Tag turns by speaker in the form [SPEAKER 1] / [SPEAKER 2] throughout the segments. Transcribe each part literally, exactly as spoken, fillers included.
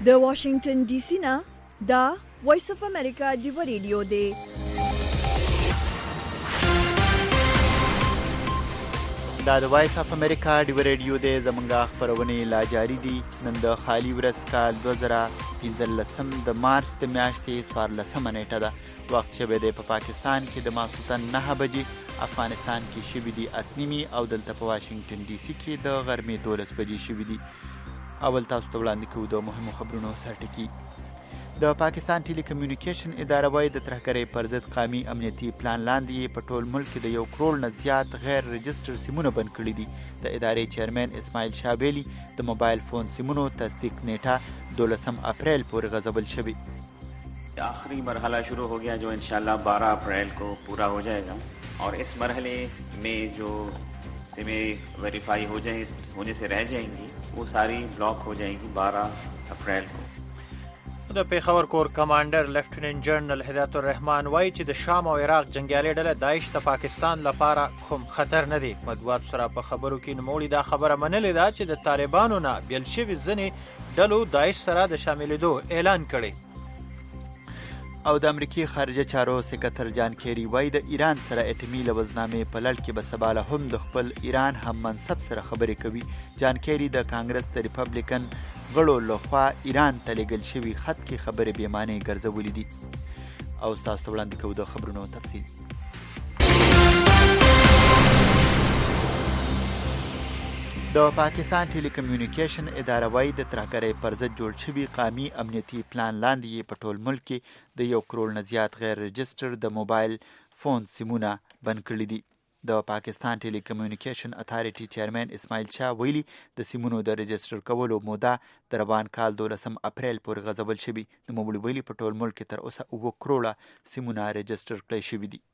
[SPEAKER 1] د واشنگټن ډي سي نه دا وایس اف امریکا ډیو ریډیو دی.
[SPEAKER 2] دا د وایس اف امریکا ډیو ریډیو دی. زمونږ خپرونې لا جاری دي. نن د خالی ورځ کال دوه زره پنځلسم د مارچ د میاشتې څوارلسمه نیټه ده. وخت شوی دی په پاکستان کې د ماخوستن نهه بجې، افغانستان کې شوي دي اته نیمې او دلته په واشنگټن ډي سي کې د غرمې دولس بجې شوي دي. اول تاسو ته وړاندې کوو د مهمو خبرونو سرټکي. د پاکستان ټیلی کمیونیکیشن اداره وايي د ترهګرۍ پر ضد قومي امنیتي پلان لاندې په ټول ملک کې د یو کروڑ نه زیات غیر رجسټر سیمونه بند کړي دي. د ادارې چیرمن اسماعیل شاه ویلي د موبایل فون سیمونو تصدیق نیټه دولسم اپریل پورې غځول شوی.
[SPEAKER 3] आखिरी मरहला शुरू हो गया जो इंशाल्लाह बारह अप्रैल को पूरा हो जाएगा और इस मरहले में जो सिमें वेरीफाई हो जाए होने से रह जाएंगी वो सारी ब्लॉक हो जाएंगी बारह अप्रैल को.
[SPEAKER 4] د پیښور کور کمانډر لیفټیننټ جنرال هدایت الرحمن وایي چې د شام او عراق جنگیالي ډله داعش د پاکستان لپاره کوم خطر نه دی. مطبوعاتو سره په خبرو کې نوموړي دا خبره منلې ده چې د طالبانو نه بیل شوي ځینې ډلو داعش سره د شاملېدو اعلان کړی.
[SPEAKER 2] او د امریکای خارجه چارو سکرتر جان کیری وایي د ایران سره اټومي لوزنامې په لړ کې به سبا هم د خپل ایران هم منصب سره خبرې کوي. جان کیری د کانګرس د ریپبلیکن غړو لخوا ایران ته لېږل شوي خط کې خبرې بې معنی ګرځولې دي. او ستاسو ته وړاندې کوو د خبرونو تفصیل. د پاکستان ټیلی کمیونیکیشن اداره وايي د ترهګرۍ پر ضد جوړ شوي قومي امنیتي پلان لاندې په ټول ملک کې د یو کروڑ نه زیات غیر رجسټر د موبایل فون سیمونه بند کړي دي. د پاکستان ټیلی کمیونیکیشن اتھارټي چیرمن اسماعیل شاه ویلي د سیمونو د رجسټر کولو موده د روان کال دولسم اپریل پورې غځول شوي. نوموړي ویلي په ټول ملک کې تر اوسه اوه کروړه سیمونه رجسټر کړی شوي دي.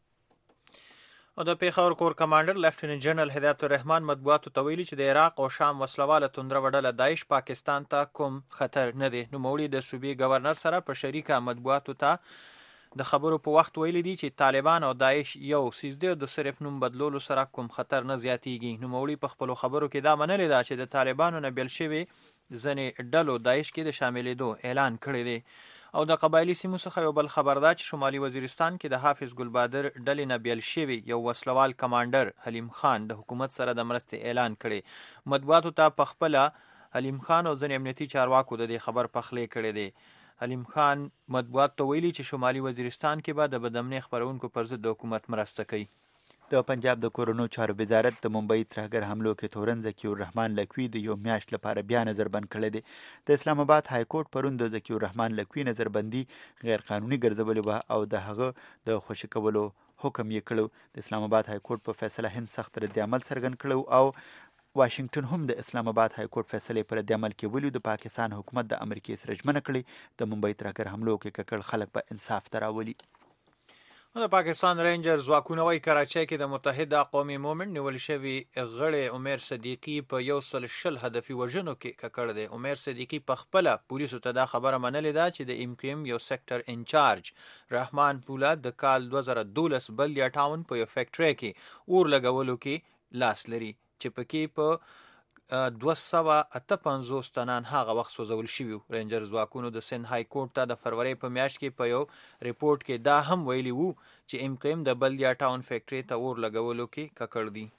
[SPEAKER 4] او د پیښور کور کمانډر لیفټیننټ جنرال هدایت الرحمن مطبوعاتو ته ویلي چې د عراق او شام وسلواله توندره ډله داعش پاکستان ته کوم خطر نه دی. نوموړي د صوبې گورنر سره په شریکه مطبوعاتو ته د خبرو په وخت ویلي دي چې طالبان او داعش یو سیزده د صرف نوم بدلولو سره کوم خطر نه زیاتیږي. نوموړي په خپلو خبرو کې دا منلې ده چې د طالبانو نه بیل شوي ځینې ډلو داعش کې د شاملېدو اعلان کړی دی. او د قبایلي سیمو څخه یو بل خبر ده چې شمالي وزیرستان کې د حافظ ګلبادر ډلې نه بیل شوي یو وسلوال کمانډر حلیم خان د حکومت سره د مرستې اعلان کړی. مطبوعاتو ته په خپله حلیم خان او ځینې امنیتي چارواکو د دې خبر پخلی کړی دی. حلیم خان مطبوعاتو ته ویلي چې شمالي وزیرستان کې به د بدامنۍ خپرونکو پر ضد د حکومت مرسته کوي.
[SPEAKER 2] د پنجاب د کورونو چارو وزارت د ممبئی ترهګر حملو کې تورن ذکی الرحمن لکوي د یو میاشت لپاره بیا نظر بند کړی دی. د اسلام آباد های کورټ پرون د ذکی الرحمن لکوي نظربندي غیر قانوني ګرځولې وه او د هغه د خوشي کولو حکم یې کړو. د اسلام آباد های کورټ په فیصله هند سخت رد عمل څرګند کړو او واشنگټن هم د اسلام آباد های کورټ فیصلې پر رد عمل کې ویلي د پاکستان حکومت د امریکای سره ژمنه کړې د ممبئی ترهګر حملو کې ککړ خلک په انصاف ته راولي.
[SPEAKER 4] د پاکستان رینجر ځواکونه وايي کراچۍ کې د متحده قومي مومنټ نیول شوي غړی عمر صدیقي په یو سل شل هدفي وژنو کې ککړ دی. عمر صدیقي په خپله پولیسو ته دا خبره منلې ده چې د ایم کیو ایم یو سیکټر انچارج رحمان پولاد د کال دوه زره دولس بلدیا ټاون په یو فیکټرۍ کې اور لګولو کې لاس لري چې پکې په دوه سوه اته پنځوس تنان هغه وخت سوځول شوي. رینجر ځواکونو د سند های کورټ ته د فروری په میاشت کې په یو ریپورټ کې دا هم ویلي وو چې ایم کیو ایم د بلدیا ټاون فیکټرۍ ته اور لګولو کې ککړ دي.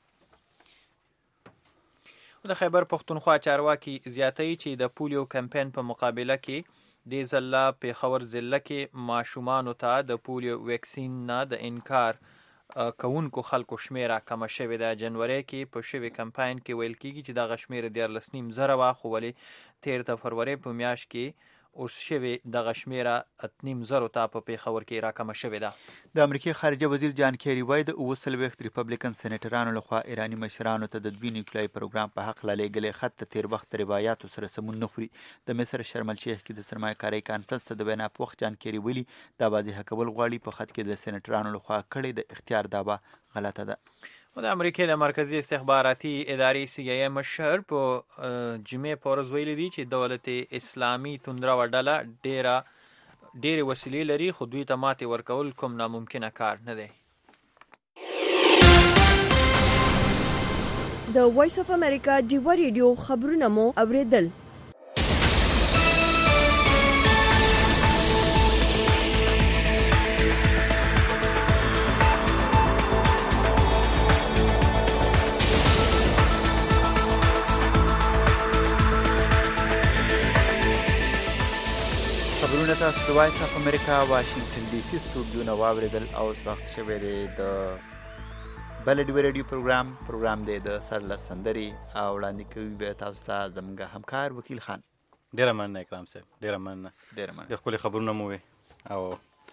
[SPEAKER 4] د خیبر پښتونخوا چارواکي زیاتوي چې د پولیو کمپین په مقابله کې دې ځله پیښور ضلع کې ماشومانو ته د پولیو ویکسین نه د انکار کوونکو خلکو شمیره کمه شوې ده. جنوري کې په شوي کمپاین کې ویل کېږي چې دغه شمیره دیارلس نیم زره وه خو ولې تېر د فروری په میاشت کې اوس شوې دغه شمیره اته نیم زرو ته په پیښور کې راکمه شوې ده.
[SPEAKER 2] د امریکای خارجه وزیر جان کیری وایي د اووه څلوېښت ریپبلیکن سینیټرانو لخوا ایراني مشرانو ته د دوی نیوکلیایي پروګرام په هکله لیږلی خط د تېر وخت روایاتو سره سمون نه خوري. د مصر شرم الشیخ کې د سرمایه کارۍ کانفرنس ته د وینا په وخت جان کیری ویلي دا واضحه کول غواړي په خط کې د سینیټرانو لخوا کړې د اختیار دعوه غلطه ده.
[SPEAKER 4] د امریکای د مرکزی استخباراتي ادارې سی ای ای مشر په جمعې په ورځ ویلي دي چې دولت اسلامي توندره ډله ډیره ډېرې وسیلې لري خو دوی ته ماتې ورکول کوم ناممکنه کار نه دی.
[SPEAKER 1] د وایس اف امریکا ډیو ریډیو خبرونه مو اوریدل.
[SPEAKER 2] تاسو د وایس اف امریکا واشنگټن ډي سي سټوډیو نه واوریدل او وخت شوی دی د بل ډیو ریډیو پروګرام پروګرام دی د سر لسندري او وړاندې کوي به تاسو ته زموږ همکار وکیل خان.
[SPEAKER 5] ډیره مننه اکرام صاحب، ډیره مننه،
[SPEAKER 2] ډیره مننه.
[SPEAKER 5] د خپل خبرونه مو او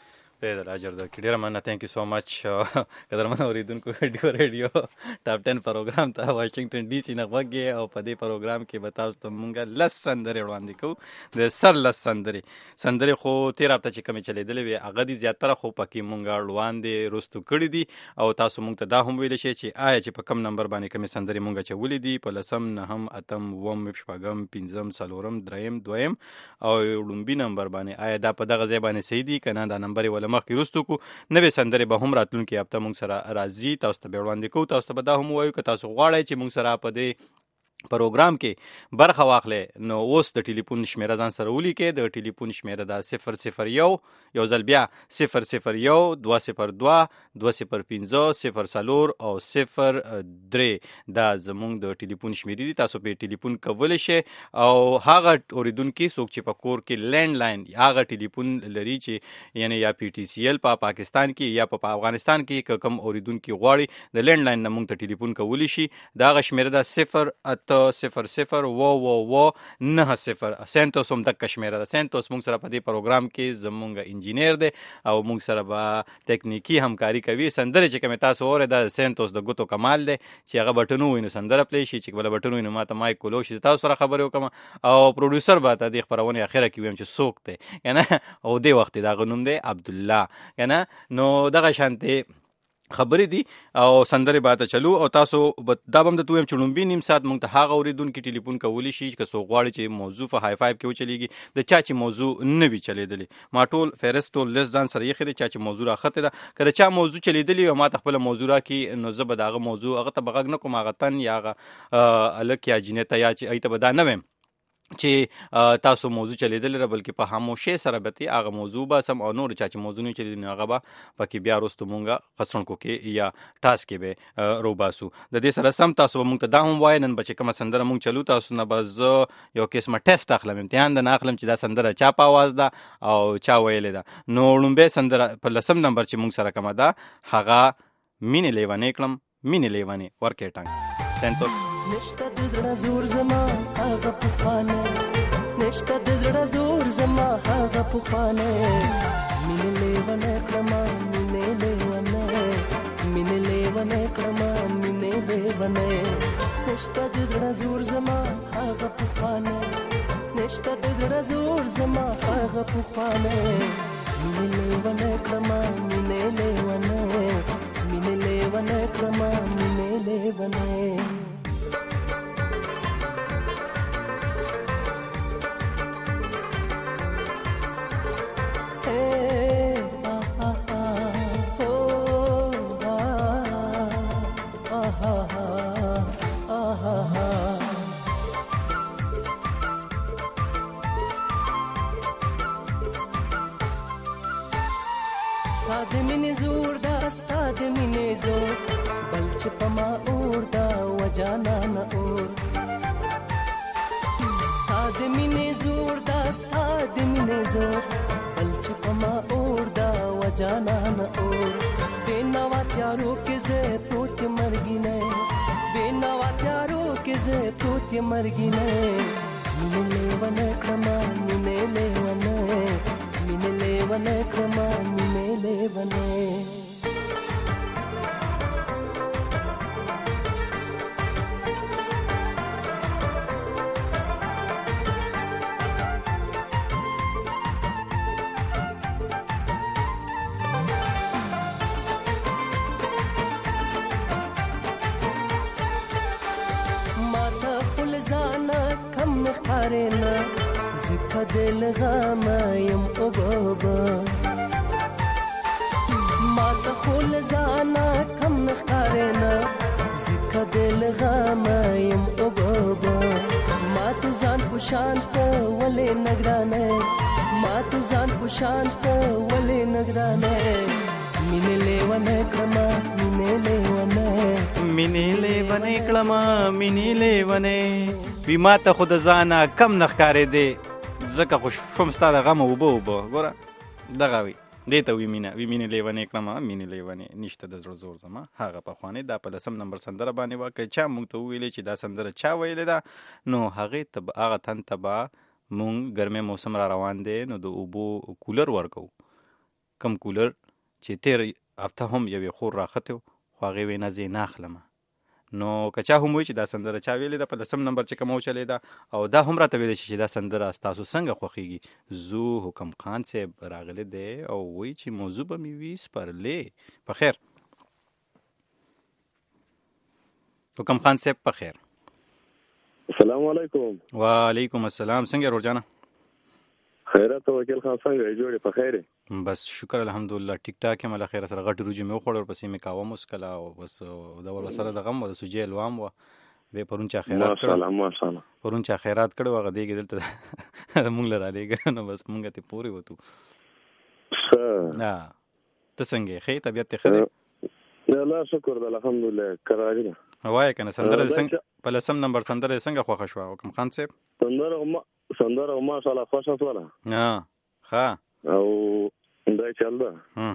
[SPEAKER 5] په دې راجر د ډیره مننه. ثانک یو سو مچ قدرمن اوریدونکو ډیو ریډیو ټاپ ټن پروګرام ته واشنگټن ډي سي نه غوږی او په دې پروګرام کې به تاسو ته مونږ لس سندرې وړاندې کوو. د سر لس سندرې سندرې خو تیر هفته چې کمې چلیدلې وې هغه دي زیاتره خو پکې مونږ وړاندې رستو کړي دي او تاسو مونږ ته دا هم ویلی شئ چې آیا چې په کم نمبر باندې کمې سندرې مونږ اچولې دي، په لسم، نهم، اتم، اووم، شپږم، پنځم، څلورم، دریم، دویم او لومبي نمبر باندې آیا دا په دغه ځای باندې صحیح دي که نه. دا نمبر یې ولې مخکې رستو کو. نوې سندرې به هم راتلونکي هفته مونږ سره راځي، تاسو ته به وړاندې کوو. تاسو ته به دا هم ووایو که تاسو غواړئ چې مونږ سره په دې پروګرام کې برخه واخلې نو اوس د ټلیفون شمیره ځان سره ولیکئ. د ټلیفون شمیره دا صفر صفر یو یو ځل بیا صفر صفر یو دوه صفر دوه دوه صفر پنځه صفر څلور او صفر درې دا زموږ د ټلیفون شمیرې دي. تاسو په ټلیفون کولی شئ او هغه اوریدونکي څوک چې په کور کې لینډ لاین هغه ټلیفون لري چې یعنی یا پی ټي سی ایل په پاکستان کې یا په افغانستان کې کم اوریدونکي غواړي د لینډ لاین نه موږ ته ټلیفون کولی شي. دا هغه شمیره ده صفر صفر صفر و و و نه صفر. سنتوس هم دغه شمیره ده. سنتوس موږ سره په دې پروګرام کې زموږ انجینیر دی او موږ سره به تکنیکی همکاري کوي. سندرې چې کومې تاسو اورئ دا سنتوس د ګوتو کمال دی چې هغه بټن ووایي نو سندره پلی شي، چې بله بټن ووایي نو ما ته مایک کولو شي تاسو سره خبرې وکړم او پروډیوسر به ته دې خپرونې اخره کې ویم چې څوک دی که نه او دې وخت د هغه نوم دی عبدالله که نه. نو دغه شانتې خبرې دي او سندرې به ته چلو او تاسو دا به هم درته ویم چې لومبي نیم ساعت موږ ته هغه اورېدونکي ټلیفون کولی شي که څوک غواړي چې موضوع په های فایو کې وچلېږي. د چا چې موضوع نه وي چلېدلې ما ټول فهرست ټول لیست ځان سره ایښی دی، چا چې موضوع راښتې ده که د چا موضوع چلېدلې وي او ما ته خپله موضوع راکړي نو زه به د هغه موضوع هغه ته به غږ نه کوم، هغه تن یا هغه هلک یا جینۍ ته یا چې هغې ته به دا نه ویم چې تاسو موضوع چلیدلې ده بلکې په خاموشۍ سره به تې هغه موضوع باسم او نور چا چې موضوع نه چلیدلې نو هغه به پکې بیا وروستو مونږ قصرنکو کې یا ټاس کې به روباسو. د دې سره سم تاسو به مونږ ته دا هم وایي نن به چې کومه سندره مونږ چلو تاسو نه به زه یو قسمه ټیسټ اخلم، امتحان د نه اخلم چې دا سندره چا په آواز ده او چا ویلې ده. نو لومبۍ سندره په لسم نمبر چې مونږ سره کومه ده هغه مینې لیونې کړم مینې لیونې ورکې ټنګ سنتوس.
[SPEAKER 6] نشته د زړه زور زما هغه پخوانی، نشته د زړه زور زما هغه پخوانی، مینې لیونی کړمه مینې لیونی، مینې لیونی کړمه مینې لیونی. نشته د زړه زور زما هغه پخوانی، نشته د زړه زور زما هغه پخوانی، مینې لیونی کړمه مینې لیونی، مینې لیونی کړمه مینې لیونی. استاد مینې زور دا استاد مینې زور بل چې په ما اور دا وجانا نه اور. استاد مینې زور دا استاد مینې زور بل چې په ما اور دا وجانا نه اور. بے نوا تیارو کې زه پروت مرګی نه، بے نوا تیارو کې زه پروت مرګی نه. مینې لیونی کړمه مینې لیونی، مینې لیونی کړمه مینې لیونی. ښکارېنه زه په دل غمه یم او بابا، ما ته خو له ځانه کم نه ښکارېنه زه په دل غمه یم او بابا. ما ته ځان په شان ته ولې نه ګرانې، ما ته ځان په شان ته ولې نه ګرانې. مینې لیونی کړمه مینې لیونی،
[SPEAKER 5] مینې لیونی کړمه مینې لیونی. وی ما ته خو د ځانه کم نه ښکارېدې ځکه خو شوم ستا د غم اوبه اوبه ګوره دغه وي دې ته وي مینه وي مینې لیونې کړمه مینې لیونې نشته د زړه زور زما هغه پخوانۍ دا په لسم نمبر سندره باندې وه که چا موږ ته وویلې چې دا سندره چا ویلې ده نو هغې ته به هغه تن ته به مونږ ګرمۍ موسم را روان دی نو د اوبو کولر ورکو کم کولر چې تیر هفته هم یوې خور راختې و خو هغې ویې نه زه یې نه اخلمه نو که چا هم وایي چې دا سندره چا ویلې ده په لسم نمبر چې کومه وچلې ده او دا هم راته ویلی شي چې دا سندره ستاسو څنګه خوښېږي زو حکم خان صاحب راغلی دی او وایي چې موضوع به مې وي سپرلې په خیر حکم خان صاحب په خیر
[SPEAKER 7] السلام علیکم.
[SPEAKER 5] وعلیکم السلام. څنګه روجانه؟
[SPEAKER 7] خیرات وکیل خان څنګه جوړې په خیر؟
[SPEAKER 5] بس شکر الحمدلله ټیک ټاک یم الله خیر سره غټ روجي مې وخوړ ورپسې مې کاوه مسکله او بس دا ور سره د غم او د سوجي الوام و به پرون چا خیرات کړ
[SPEAKER 7] ماشاءالله ماشاءالله
[SPEAKER 5] پرون چا خیرات کړو هغه دیګ دلته مونږ لره لګ نو بس مونږ ته پوری وته ها ته څنګه خې طبيعت ته خې
[SPEAKER 7] نه الله شکر الحمدلله کراجه
[SPEAKER 5] وای کنه سندره څنګه په لسم نمبر سندره څنګه خوښه شو حکم خان صاحب؟
[SPEAKER 7] سندره سندره ماشاءالله خوښه شوله
[SPEAKER 5] ها ښه
[SPEAKER 7] او دا چل ده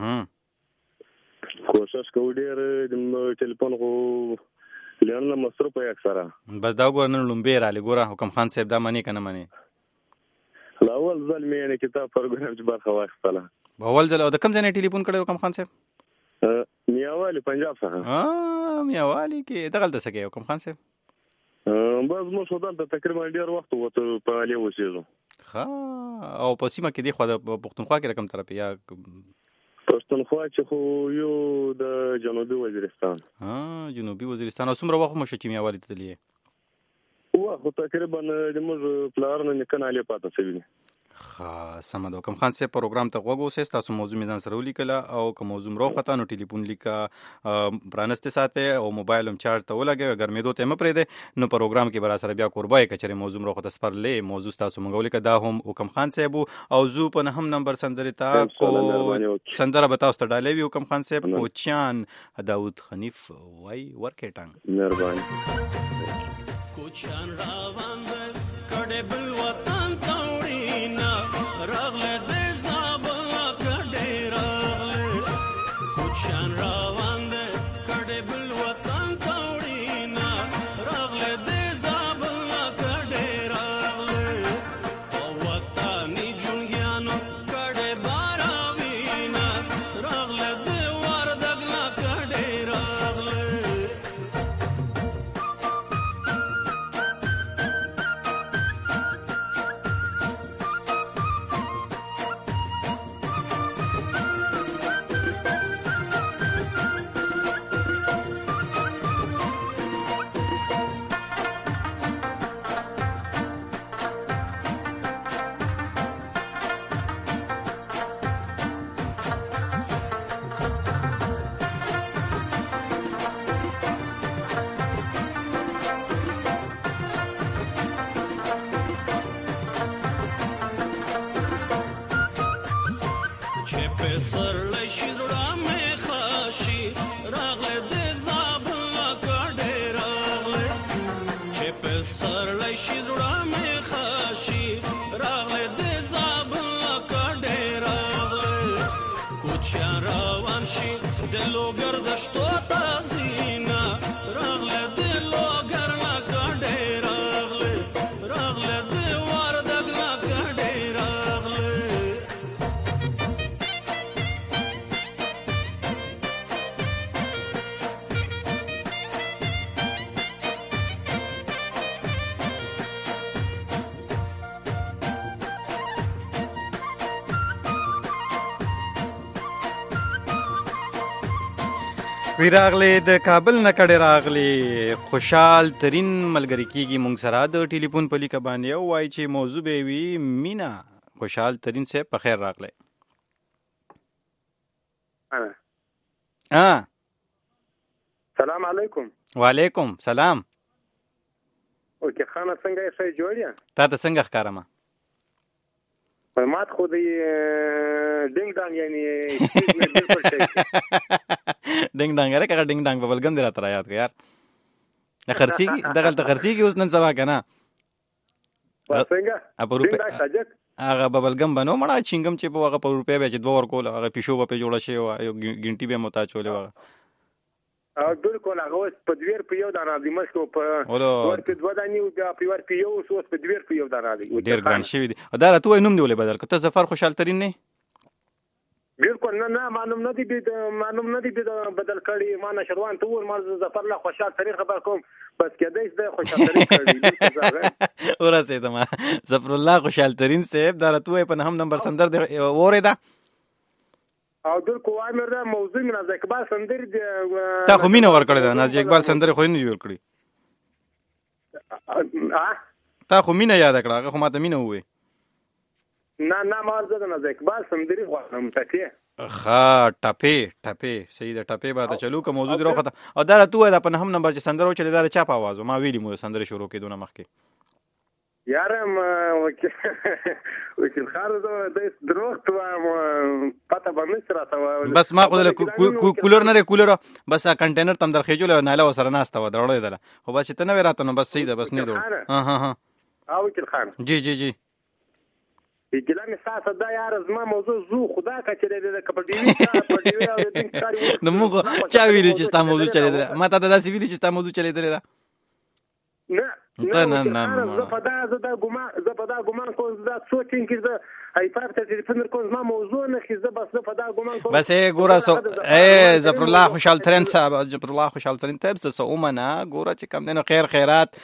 [SPEAKER 5] ها
[SPEAKER 7] کوشش کوو ډېر د ټلیفون خو لرنه مصروف یې اکثره
[SPEAKER 5] بس دا وګوره نن لومبې رالی ګوره حکم خان صاحب دا منې که نه منې
[SPEAKER 7] اول ځل مې یعنې کتاب پروګرام چې برخه واخیستله
[SPEAKER 5] اول ځل او د کوم ځای نه ټلیفون کړی حکم خان صاحب؟
[SPEAKER 7] میاوالی پنجاب څخه.
[SPEAKER 5] میاوالی کې دغلته څه کوې حکم خان صاحب؟
[SPEAKER 7] بس موږ خو دلته تقریبا ډېر وخت وته په علي اوسېږو.
[SPEAKER 5] ښه او په سیمه کې دې خوا د پښتونخوا کې د کوم طرف یا
[SPEAKER 7] پښتونخوا چې خو یو د جنوبي وزیرستان.
[SPEAKER 5] جنوبي وزیرستان. او څومره وخت مو شو چې میاوالی ته تللی
[SPEAKER 7] یې؟ وخت تقریبا زموږ پلار نه نیکه نه علي پاته شوي دي.
[SPEAKER 5] ښه سمه ده. حکم خان صاحب پروګرام ته غوږ اوسئ ستاسو موضوع مې ځان سره ولیکله او که موضوع م راوخته نو ټلیفون لیکه پرانستې ساتئ او موبایل هم چارج ته ولګوئ ګرمېدو ته یې مه پرېږدئ نو پروګرام کې به راسره بیا کوربه یې که چېرې موضوع م راوخته سپرلې موضوع ستاسو موږ ولیکه دا هم حکم خان صاحب او زو په نهم نمبر سندرې ته کو سندره به تاسو ته ډالۍ وي حکم خان صاحب کوچیان داود خنیف وای ورکې ټنګ
[SPEAKER 7] مهرباني
[SPEAKER 6] کوچیان روان در کډې بل وطن ته وړینا راغله د زابل کډې راغله کوچیان روان در کډې بل وطن ته وړینا راغله د زابل کډې راغله او وطني جونګیانو کډې باراوینا راغله د وردګ لا کډې راغله
[SPEAKER 5] وی راغلی د کابل نه کډې راغلی خوشحال ترین ملګری کېږي موږ سره د ټلیفون په لیکه باندې او وایي چې موضوع به وي مینا. خوشحال ترین صاحب په خیر راغلی.
[SPEAKER 7] سلام علیکم.
[SPEAKER 5] وعلیکم سلام.
[SPEAKER 7] اوکې خانه څنګه یې ښه جوړ یې؟
[SPEAKER 5] تا ته څنګه ښکارمه؟
[SPEAKER 7] مات خو د ډینګ ډانګ یعنی
[SPEAKER 5] ډینګ ډانګ هره کغه ډینګ ډانګ په بلګم دی راته را یاد کړه یار خرڅېږي دغلته خرڅېږي اوس نن سبا که نه
[SPEAKER 7] څنګه
[SPEAKER 5] ډینګ ډانګ ساجک هغه ببلګم بنو مړه چنګم چې په هغه په روپیا به چې دوه ورکول هغه پیشو به په جوړه شي او یو ګنټي به متا چولې وغه
[SPEAKER 8] او بالکل هغه اوس په دویر په یو دانه دی مشکو په ورته دوه دانی او بیا په ور په یو اوس په دویر په یو دانه دی
[SPEAKER 5] ډیر ګران شوی دی دا راته نوم دی ولې بدل کته ظفر خوشحال ترين نه
[SPEAKER 8] بالکل نه نه معلوم نه دی معلوم نه دی بدل کړي ما نشروان ته ور مرز ظفر الله خوشحال ترين خبر کوم بس کېدای شي خوشحال ترين کړي
[SPEAKER 5] ورسه ته ما ظفر الله خوشحال ترين صاحب دا راته په هم نمبر سندر دی وره دا
[SPEAKER 8] او دل کو امر دا موضوع من از اقبال سندر
[SPEAKER 5] تا خو مینه ور کړی دا ناز اقبال سندر خو نه جوړ کړی تا خو مینه یاد کړه هغه خو ماته مینه وې
[SPEAKER 8] نه نه مارزه د ناز اقبال سندري غواړم تکي
[SPEAKER 5] ښه ټپې ټپې صحیح ده ټپې به چلو که موضوع دی راوخته او دا راته ووایه دا په نهم نمبر چې سندره وچلې دا د چا په اواز و ما ویلي مو د سندرې شروع کېدو نه مخکې
[SPEAKER 8] یارم وکیل خار د دروغ ته پته باندې راته
[SPEAKER 5] بس ما خو کولر نه کولر بس کنټینر تم درخېجول ناله وسره ناسته و درړې ده خو بس ته نه راته نو بس صحیح ده بس نه دوه ها ها ها
[SPEAKER 8] او وکیل خان
[SPEAKER 5] جی جی جی
[SPEAKER 8] ګلان ساته دا یار زما موضوع زو خدا کا چلے د کپټیوی کا پټیوی او د کاری
[SPEAKER 5] نو موږ چا ویلی چې ستا موضوع چلے درا ما ته دا سی ویلی چې ستا موضوع چلے درا
[SPEAKER 8] نه نه نه زه په دا زه دا ګمان زه په دا ګمان کوم دا سوچین کې زه هایپر ټلیفون کوم زما موضوع نه خې زه بس په دا ګمان کوم
[SPEAKER 5] بس اے ګورا سو اے ظفر الله خوشحال ترين صاحب ظفر الله خوشحال ترين ته څه اومنه ګورا چې کم دنه خیر خیرات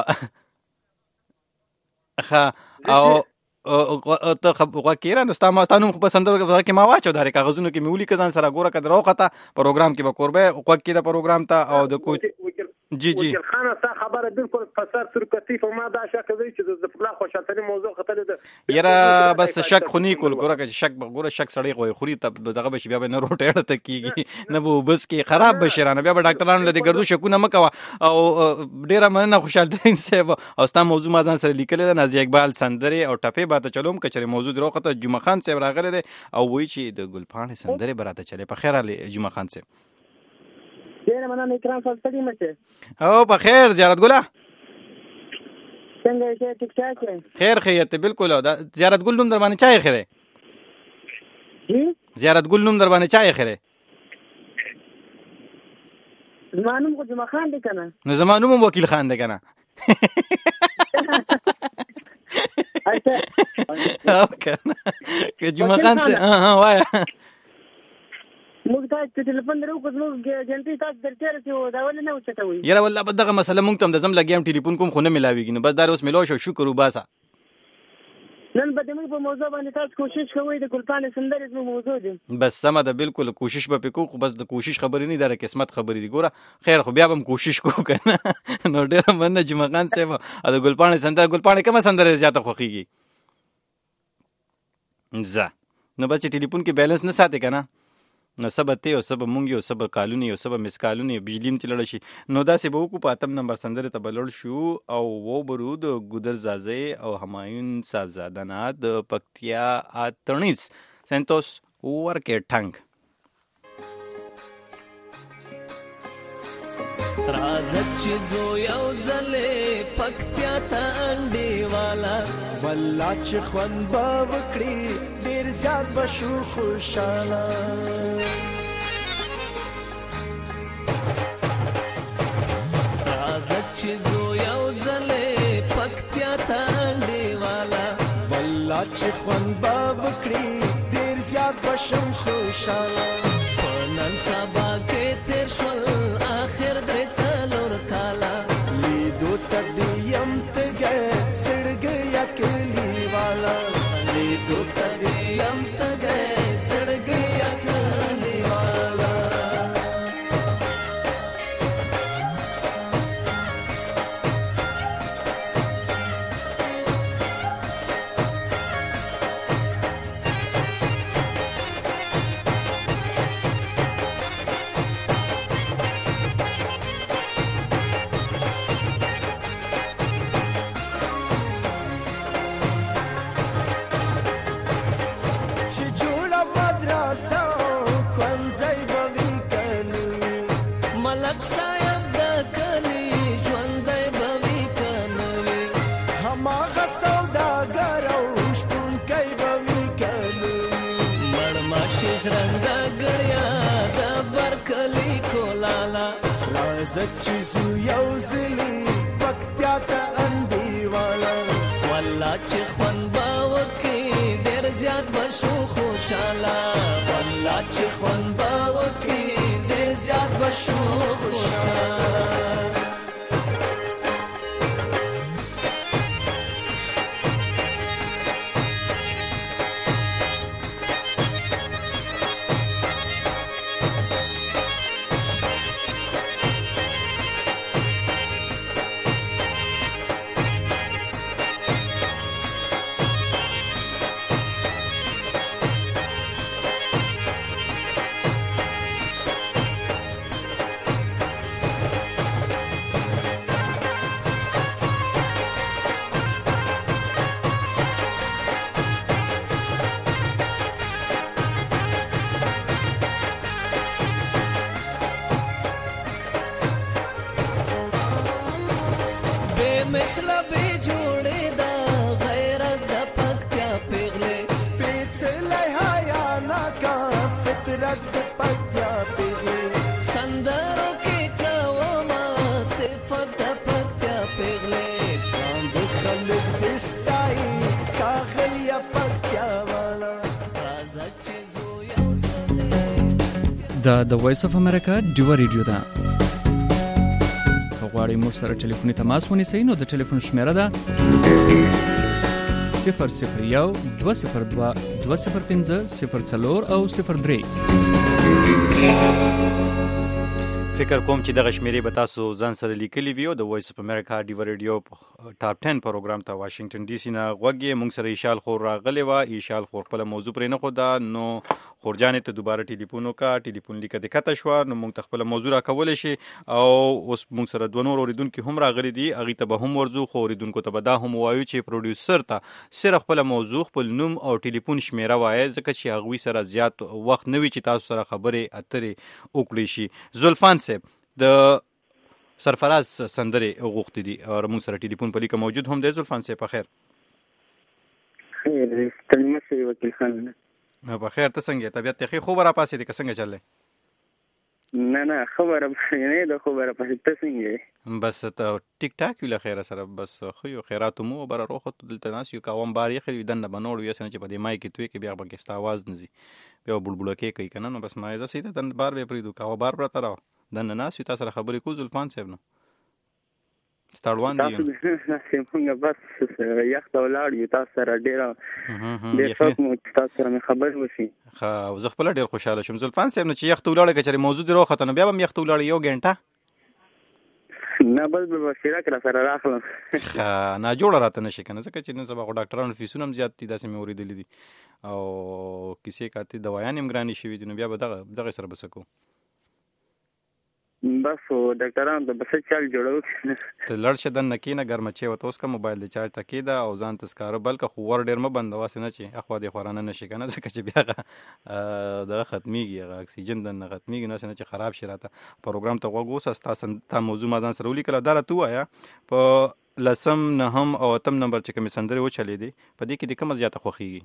[SPEAKER 5] خا او او ته خو کېره نو ستا ما ستانو په سندرو کې ما واچو دا کاغذونو کې مولي کزان سره ګوره کده راوخته پروګرام کې به قربه او کې دا پروګرام ته او د کو جی جی
[SPEAKER 8] خانه تا خبره بالکل فسر سر کثیف ما دا شک دی چې د ظفر الله خوشحال موضوع خطر ده
[SPEAKER 5] یره بس شک خونی کول ګوره چې شک ګوره شک سړی خو خوري ته دغه بشي بیا نه روټه ته کیږي نه وو بس کې خراب بشرانه بیا به ډاکټرانو لدی ګردو شکونه مکوا او ډیره مننه خوشحال ترين صاحب او ستا موضوع ما ځان سره لیکل ده نازي اقبال سندره او ټپه باته چلوم کچره موضوع دروخته جمعه خان صاحب راغله ده او وی چې د ګلپاڼې سندره براته چلے په خیر علي جمعه خان صاحب
[SPEAKER 9] ډیره مننه اکرام فلسطینی مشه
[SPEAKER 5] او په خیر زیارت ګله
[SPEAKER 9] څنګه یې ټیک ټاک
[SPEAKER 5] خیر خیرت بالکل دا زیارت ګل نوم در باندې چای خره
[SPEAKER 9] جی
[SPEAKER 5] زیارت ګل نوم در باندې چای خره
[SPEAKER 9] زمانوم خو جمعه خان دی کنه
[SPEAKER 5] نو زمانوم وکیل خان دی کنه او کنه که جمعه خان سے ها ها وایا
[SPEAKER 9] موږ تاسو ټلیفون درو کوم جنتی تاسو درته رسیو دا ول نه وچتوي
[SPEAKER 5] یاره والله په دغه مسله مونږ ته د زم لګیم ټلیفون کوم خو نه ملاویږي نو بس دا اوس ملو شو شکر وباسا
[SPEAKER 9] نن به موږ په موضوع باندې تاسو کوشش کوئ د ګلپاڼې سندرې په موضوع دي
[SPEAKER 5] بس سم ده بالکل کوشش به پکو خو بس د کوشش خبرې نه ده قسمت خبرې دي ګوره خیر خو بیا هم کوشش کو کنه نو ډېر مننه جمعه خان صاحب د ګلپاڼې سندره ګلپاڼې کومه سندره زیاته خوخیږي ځه نو بس ټلیفون کې بیلانس نه ساتي کنه نو سبا ته او سبا مونږ یو سبا کالونی او سبا مس کالونی بجلی م تلل شي نو داسې به وکړو په اتم نمبر سندره ته بلل شو او و برود ګودر زازه او همایون صاحبزاده نه د پکتیا اتنیس سنتوس ورکه ټنګ
[SPEAKER 6] رازت چې زو یو ځلې پکتیا ته انډې والا والله چې خوند به وکړي ډېر زیات به شو خوشحاله رازت چې زو یو ځلې پکتیا ته انډې والا والله چې خوند به وکړي ډېر زیات به شو خوشحاله په نن سبا کې تېر شول آخر درې څلور کاله لیدو ته دې یم تږی زړګی اکلي والا لیدو ته دې یم تږی زړګی اکلي والا ژرنده ګړیا د برکلي کولاله
[SPEAKER 10] راځه چې زو یو ځلي پکتیا ته انډیواله
[SPEAKER 6] والله چې خوند به وکړي ډېر زیات به شو خوشحاله والله چې خوند به وکړي ډېر زیات به شو خوشحاله مثل به جوړې دا غیرت د پکتیا پیغلې
[SPEAKER 10] سپېڅلی حیا ناکه فطرت د پکتیا پیغلې
[SPEAKER 6] سندرو کې کومه صفت د پکتیا پیغلې
[SPEAKER 10] د خلک دې ستایي ښاغلیه پکتیا والا
[SPEAKER 6] راځه چې زو یو ځلې
[SPEAKER 11] دا د وایس اف امریکا ډیوه ریډیو ده غواړئ موږ سره ټلیفوني تماس ونیسئ نو د ټلیفون شمیره ده صفر صفر یو دوه صفر دوه دوه صفر پنځه صفر څلور او صفر درې.
[SPEAKER 5] فکر کوم چې دغه شمیرې به تاسو ځان سره لیکلي وي او د وایس اف امریکا ډیوه ریډیو ټاپ ټن پروګرام ته واشنگټن ډي سي نه غوږ یې موږ سره ایشال خور راغلی وه. ایشال خور خپله موضوع پرې نه ښوده نو خورجانې ته دوباره ټلیفون وکړه، ټلیفون لیکه دې کته شوه نو موږ ته خپله موضوع راکولی شي او اوس موږ سره دوه نور اورېدونکي هم راغلي دي، هغوی ته به هم ورځو خو اورېدونکو ته به دا هم ووایو چې پروډیوسر ته صرف خپله موضوع خپل نوم او ټلیفون شمیره وایه ځکه چې هغوی سره زیات وخت نه وي چې تاسو سره خبرې اترې وکړی شي. زلفان صاحب د سرفراز سندرې غوښتې دي او موږ سره ټلیفون په لیکه موجود هم دی. زلفان صاحب په خیر؟
[SPEAKER 12] خیر کلمه سي وکیل خان
[SPEAKER 5] په خیر ته څنګه طبیعت ته ښه خوب راپاسېدې که څنګه چل دی؟
[SPEAKER 12] نه نه خبره نه ده خبره پاسې ته څنګه
[SPEAKER 5] بس ته ټیک ټاک وي له خیره سره بس ښه یو خیرات مو بره روخت دلته ناست یو کوم بار یې خري دنه بنوړ وي چې په دې مای کې توی کې بیا به کېستا आवाज نه ځي بیا بلبلکې کوي کنه نو بس ما یې زسې ته دن بار به پریدو کا بار پرته راو دنه ناست تاسو سره خبرې کو زلفان صاحب نو ستړوان دي
[SPEAKER 12] څنګه بس یخ ته ولاړ یو تاسو سره ډیر ډیر ښه مو تاسو سره خبر وشي.
[SPEAKER 5] ښه زه خپل ډیر خوشاله شوم زلفان صاحب نو چې یخ ته ولاړ کچري موضوع دی روخته نو بیا هم یخ ته ولاړ یو غنټه
[SPEAKER 12] نه بس به بشیره کړه سره راخلم
[SPEAKER 5] ښه نه جوړه راته نشي کنه ځکه چې نن سبا خو ډاکټرانو فیسونه هم زیات دي داسې مې اورېدلي دي او کیسې کاتې دوايانې هم ګرانې شوي دي نو بیا به دغه دغه سره به څه کوو
[SPEAKER 12] بس ډاکټران د بس چل جوړو
[SPEAKER 5] ته لړ شه دنه کینه ګرمه چې وته اوس کا موبایل د چارج تکې ده او ځان تسکاره بلکې خو ور ډیر م بندواسه نه چې اخوا دې خورانه نشي کنه ځکه چې بیا دغه ختميږي هغه اکسیجن دنه ختميږي نه چې خراب شي راته پروګرام ته وګوس تاسو ته موضوع ما ځان سره ولیکل دا راته وایا په لسم نهم او اتم نمبر چې کوم سندره و چلې دي په دې کې د کوم زیاته خوخيږي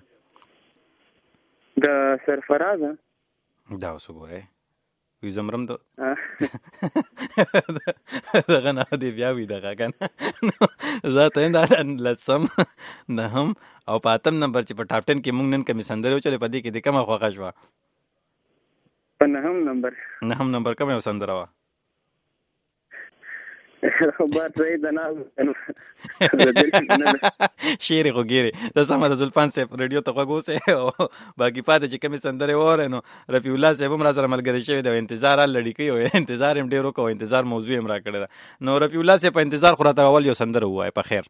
[SPEAKER 12] د سرفراز
[SPEAKER 5] دا وسګوره وی زمرم د دغه نه دی بیا وی دغه کنه ذات انده لسم نهم او پاتم نمبر چې په ټاپ ټن کې مونږ نن کوم سندره چلې په دې کې د کومه خوښه شوه
[SPEAKER 12] په نهم نمبر
[SPEAKER 5] نهم نمبر کومه سندره وا
[SPEAKER 12] خبر زید نه
[SPEAKER 5] شیر خو ګيري د سمه د زلفان صاحب ریډیو ته وګوسه او باقي پاتې چې کومه سندره وره نو رفیع الله صاحب هم را سره ملګری شوی د انتظار لړی کوي او انتظار هم ډیرو کوي انتظار موضوع هم را کړی نو رفیع الله صاحب په انتظار خو راته اول یو سندره وای په خیر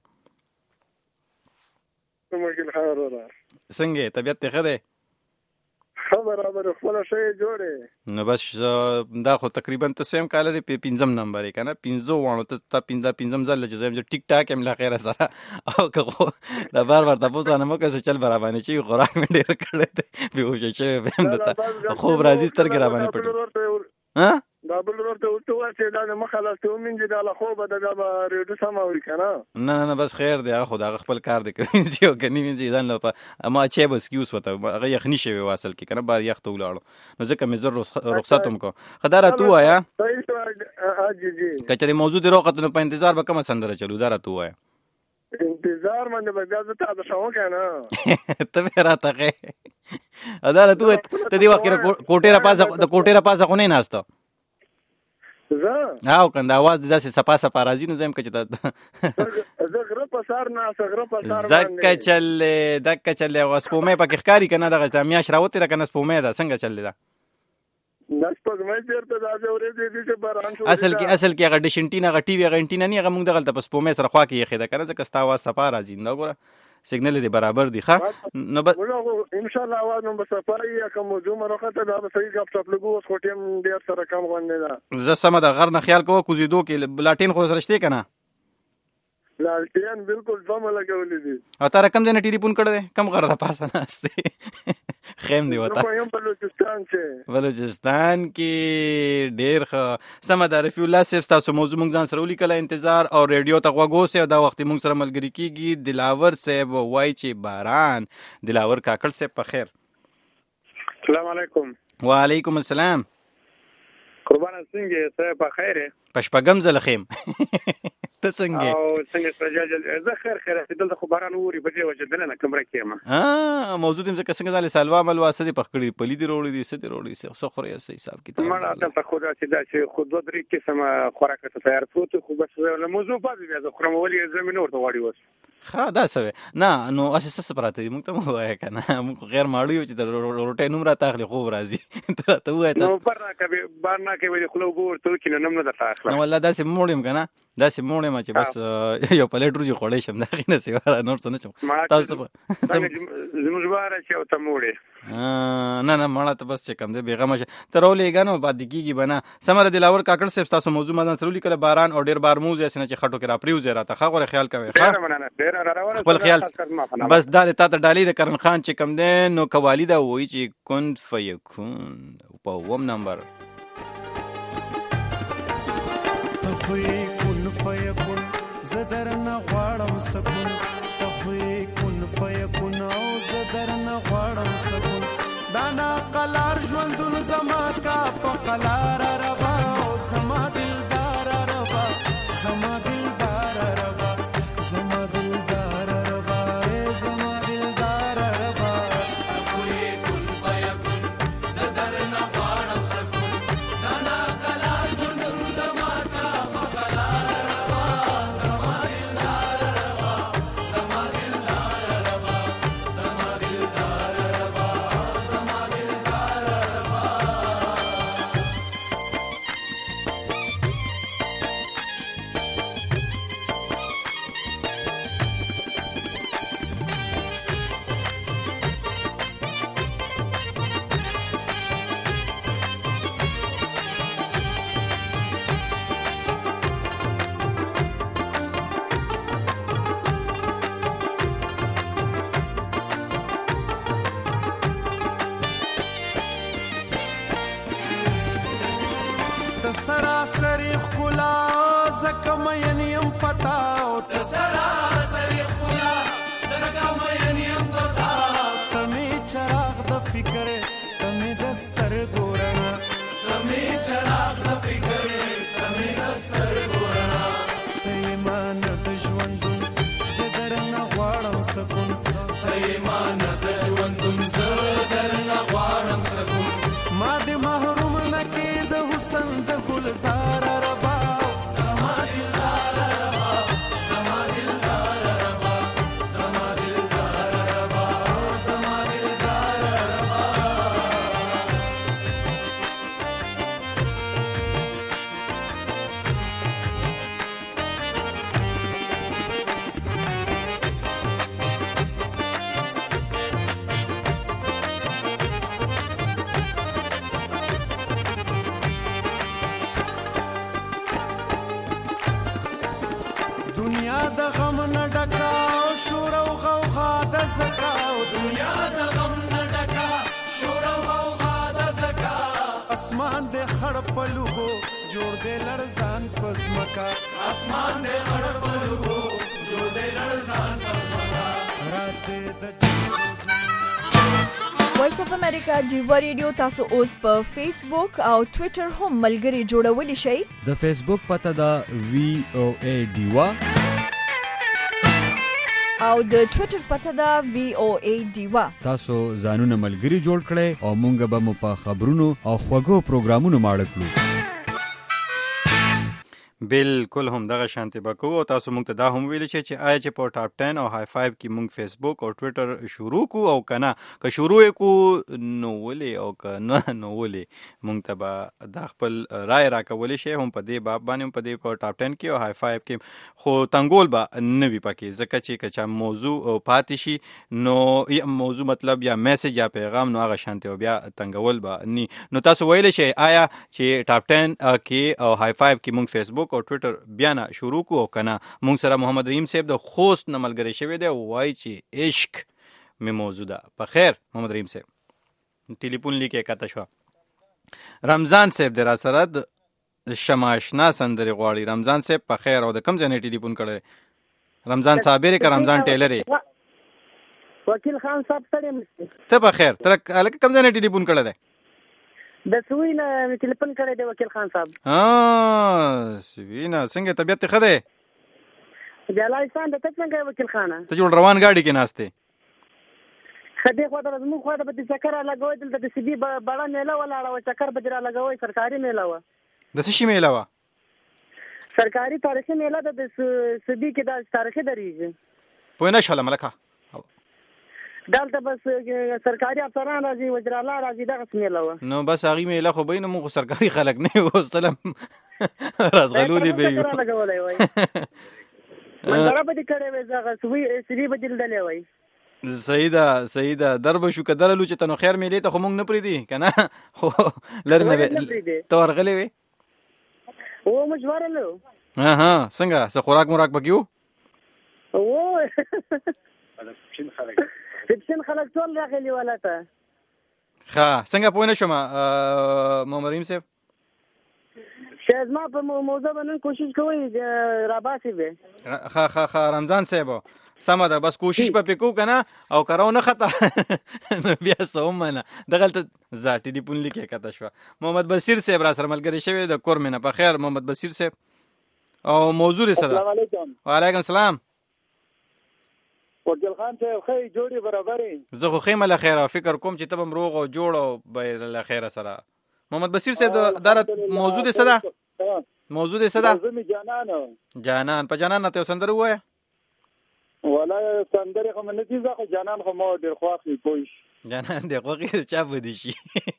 [SPEAKER 5] څنګه طبيعت ته خده
[SPEAKER 7] برابر خپل شی جوړه
[SPEAKER 5] نو بس دا خو تقریبا ته سیم کال لري په پنځم نمبر یې کنه پنځو وانه ته پنځه پنځم ځل چې زم ټیک ټاک هم لا خیره سره او که دا بار بار تاسو نه مو کسه چل برابر شي خوراک مې ډیر کړی دی به وښه چې هم دته خوب راځي سترګې را باندې پټ ها
[SPEAKER 7] بابل ورته وته چې دا مخه لاسته ومنځي دا له خو به دا ریډیو سم اوري کنه.
[SPEAKER 5] نه نه بس خیر دی خو دا خپل کار دی کوي چې کني وینځي ځان له اما چې بس کیوس وته هغه یخني شوی واصل کې کنه بار یخ ته ولاړو نو ځکه مې زر رخصت هم کو خدای را تو آیا
[SPEAKER 7] جی جی
[SPEAKER 5] کچري موضوع دی روغت نو په انتظار به کوم سندره چلو دا را تو آیا
[SPEAKER 7] انتظار باندې به بیا زه ته شاو کنه
[SPEAKER 5] ته مې راته غه ادا تو ته دی وخت کوټه را پاسه د کوټه را پاسه خو نه ناشته
[SPEAKER 7] زه
[SPEAKER 5] او کنده आवाज داسې سپا سپا راځي نو زم کچ ته
[SPEAKER 7] زه غره په سار نه غره په سار
[SPEAKER 5] زکه چل دکه چل او سپومې پکې ښکاری کنه دغه میاش راوته کنه سپومې دا څنګه چل دا
[SPEAKER 7] نس پګمې چیرته دا ورې دې چې باران شو
[SPEAKER 5] اصل کې اصل کې هغه ډیشنټینا هغه ټي وی هغه انټینا نه هغه موږ دغه ته پس سپومې سره خوا کې یخې دا کنه ځکه ستا आवाज سپا راځي نو ګوره سیګنل دی برابر دی ښه نو بس
[SPEAKER 7] ان شاء الله आवाज نو بسپای یا کوم موضوع مرخته دا به صحیح غپ ټاپ لګو اوس خوټیم ډیر سره کم غونډه دا
[SPEAKER 5] زه سم د غر نه خیال کوو کوزیدو کې بلاټین خو سره شته کنه
[SPEAKER 7] لالټین بالکل سم لګولې دي
[SPEAKER 5] او تا رقم دې نه ټلیفون کړ دې کم غر د پاسه نهسته خیم دی وتا
[SPEAKER 7] په یم بلوچستان چې
[SPEAKER 5] بلوچستان کې ډیر ښه سم د رفیع الله صاحب تاسو موضوع مونږ ځان سره ولیکل انتظار او ریډیو ته غوږو سه دا وخت مونږ سره ملګری کیږي دلاور صاحب وای چې باران دلاور کاکړ صاحب په خیر
[SPEAKER 8] السلام علیکم
[SPEAKER 5] وعلیکم السلام
[SPEAKER 8] قربان څنګه صاحب په خیر
[SPEAKER 5] پشپغم زل خیم ته څنګه
[SPEAKER 8] او څنګه سجاج زه خیر خیر دلته خو باران ووري په دې وجه دلته کمره کېما
[SPEAKER 5] ها موضوع دې څنګه څنګه د سالوا مل واسطه پخړې پلي دی وروړي دي ستې وروړي څه څه خوري څه حساب کتاب
[SPEAKER 8] مړه دلته خو دا چې دا چې خو دوه درې قسمه خوراک ته تیار پروت خو بس له موضوع پاتې بیا زه خورم ولې زمين ورته واړی وس
[SPEAKER 5] ښه دا څه نه نو اساس څه پراته دي موږ ته مو وایي کنه موږ غیر ماړو یو چې د روټې نوم را تاخلي خو راځي ته ته وایې
[SPEAKER 8] نو برنا کوي برنا کوي خو ور ته کې نوم نه تاخله
[SPEAKER 5] نو والله دا سه موړم کنه دا سه موړم چې بس یو پلیټ روزي خړې شم دا نه سی واره نور څه نه شم تاسو
[SPEAKER 8] زموږ واره چې او ته موړې
[SPEAKER 5] نه نه مړه ته بس چې کم دې بیغمه شه تر ولې غنو بعد کیږي بنا سمره دلاور کاکړ صاحب تاسو موضوع مدان سره لیکل باران او ډیر بار موز اسنه چې خټو کې را پریوځي راته خغه خیال کوي ښه خپل خیال بس دا ته ته ډالۍ د کرن خان چې کم دې نو قوالی دا وای چې کون فیکون په ووم نمبر
[SPEAKER 10] تفیکون فیکون زدرنا غواړم سکون تفیکون فیکون او زدرنا غواړم سکون دانا قلار ژوندون زما کا په قلار ربا او زما دلدار ربا زما دلدار ربا زما دلدار ربا زما دلدار ربا تفیکون فیکون زدرنا غواړم سکون دانا قلار ژوندون زما کا په قلار ربا زما دلدار ربا زما دلدار ربا زما دلدار ربا زما دلدار ربا سراسری خلا زکم ینیم پتاو ته سراسری خلا زکم ینیم پتاو تمی چراغ د فکر تمی دستر ګورنا تمی چراغ د فکر تمی دستر ګورنا ایمان د ژوندون زدرنا غواړم سکون ایمان د ژوندون زدرنا غواړم سکون ما دې محروم نکې د حسن د گلزار ربا زما دلدار ربا زما دلدار ربا زما دلدار ربا زما دلدار ربا اسمان دې خړ پلوغو جوړ دې لړزان پزمکا اسمان دې خړ پلوغو جوړ دې لړزان پزمکا راج دې د
[SPEAKER 1] وایس اف امریکا ډیوا ریډیو تاسو اوس په فیسبوک او ټوئیټر هم ملګري جوړولی شئ.
[SPEAKER 13] د فیسبوک پته ده وی او ای ډیوا
[SPEAKER 1] او د ټوئیټر پته ده وی او ای ډیوا.
[SPEAKER 13] تاسو ځانونه ملګري جوړ کړئ او مونږ به مو په خبرونو او خوږو پروګرامونو ماړه کړو.
[SPEAKER 5] بالکل هم دغه شانتي بکو او تاسو مونږ ته دا هم ویل شي چې آی چې په ټاپ ټن او های فایو کې مونږ فیسبوک او ټوئیټر شروع کو او کنه که شروع کو نو ولې او کنه نو ولې مونږ ته به د خپل رائے راکول شي هم په دې باب باندې په دې په ټاپ ټن کې او های فایو کې خو تنګول به نه وي پکې ځکه چې کچا موضوع پاتې شي نو موضوع مطلب یا میسج یا پیغام نو هغه شانتي او بیا تنګول به ني. نو تاسو ویل شي آیا چې ټاپ ټن کې او های فایو کې مونږ فیسبوک او ټوئیټر بیا نه شروع کو او کنه مونږ سره محمد رحیم صاحب د خوست نه ملګری شوی دی وای چې عشق می موضوع ده. په خیر محمد رحیم صاحب ټلیفون لیکه کاته شو. رمضان صاحب در سره د شماشنا سندري غواړي. رمضان صاحب په خیر او د کم ځای ټلیفون کړی؟ رمضان صابر که رمضان ټیلر؟
[SPEAKER 9] وکیل خان صاحب سره
[SPEAKER 5] ته په خیر تر الک کم ځای ټلیفون کړی دی؟
[SPEAKER 9] د سوینا ټلیفون کړی دی وکیل خان صاحب.
[SPEAKER 5] ها سوینا څنګه طبيعت ښه ده؟
[SPEAKER 9] جلال خان د څنګه وکیل خان
[SPEAKER 5] ته جوړ روان گاډي کې ناشته
[SPEAKER 9] خدای خو درز مو خو د چکر لګوي دلته د سیدی بڑا میله ولاړه و چکر بجرا لګوي سرکاري میله و.
[SPEAKER 5] د څه شي میله و؟
[SPEAKER 9] سرکاري تاریخي میله د سیدی کې د تاریخي دریږي.
[SPEAKER 5] پوه نه شاله ملکه
[SPEAKER 9] دلته بس سرکاري افسران راځي وزراله راځي دغه میله و.
[SPEAKER 5] نو بس هغه میله خو بینه مو سرکاري خلک نه و سلام رازغلولي به یو
[SPEAKER 9] لګولای وای منظره به کړي وای زغه سوي سری به دلدلې وای.
[SPEAKER 5] سیدا سیدا درب شو کدرلو چې تنو خیر میلې ته خو مونږ نه پریدي کنه خو لرنه تو ورغلې وي
[SPEAKER 9] او مجبورلو.
[SPEAKER 5] ها ها څنګه څه خوراک موراک بګیو؟
[SPEAKER 9] او شین خلک شین خلک ټول راغلي ولاته.
[SPEAKER 5] ښه څنګه پوه نه شوم محمد رحیم صاحب؟
[SPEAKER 9] شاید ما په موضوع باندې کوشش کوي راباسي به.
[SPEAKER 5] ښه ښه ښه رمضان صاحب سمه ده بس کوشش په پکو کنه او کراو نه خطا بیا سوم نه دغلت ذاتی دی پون لیکه کته شو. محمد بصیر صاحب را سره ملګری شوی د کورمنه. په خیر محمد بصیر صاحب او موضوع لري صدا.
[SPEAKER 14] السلام علیکم.
[SPEAKER 5] وعلیکم السلام.
[SPEAKER 14] وکیل خان ته خې جوړي برابرې
[SPEAKER 5] زه خو خیمه له خیره فکر کوم چې تبم روغ او جوړ او به له خیره سره. محمد بصیر صاحب دار موضوع دې صدا موضوع دې صدا
[SPEAKER 14] موضوع می جانان
[SPEAKER 5] جانان په جانان ته سندر وای
[SPEAKER 14] ولا سندر خو من دي ځکه جانان خو مو ډیر خواخي کوی
[SPEAKER 5] جانان دې خوږی چا بده شي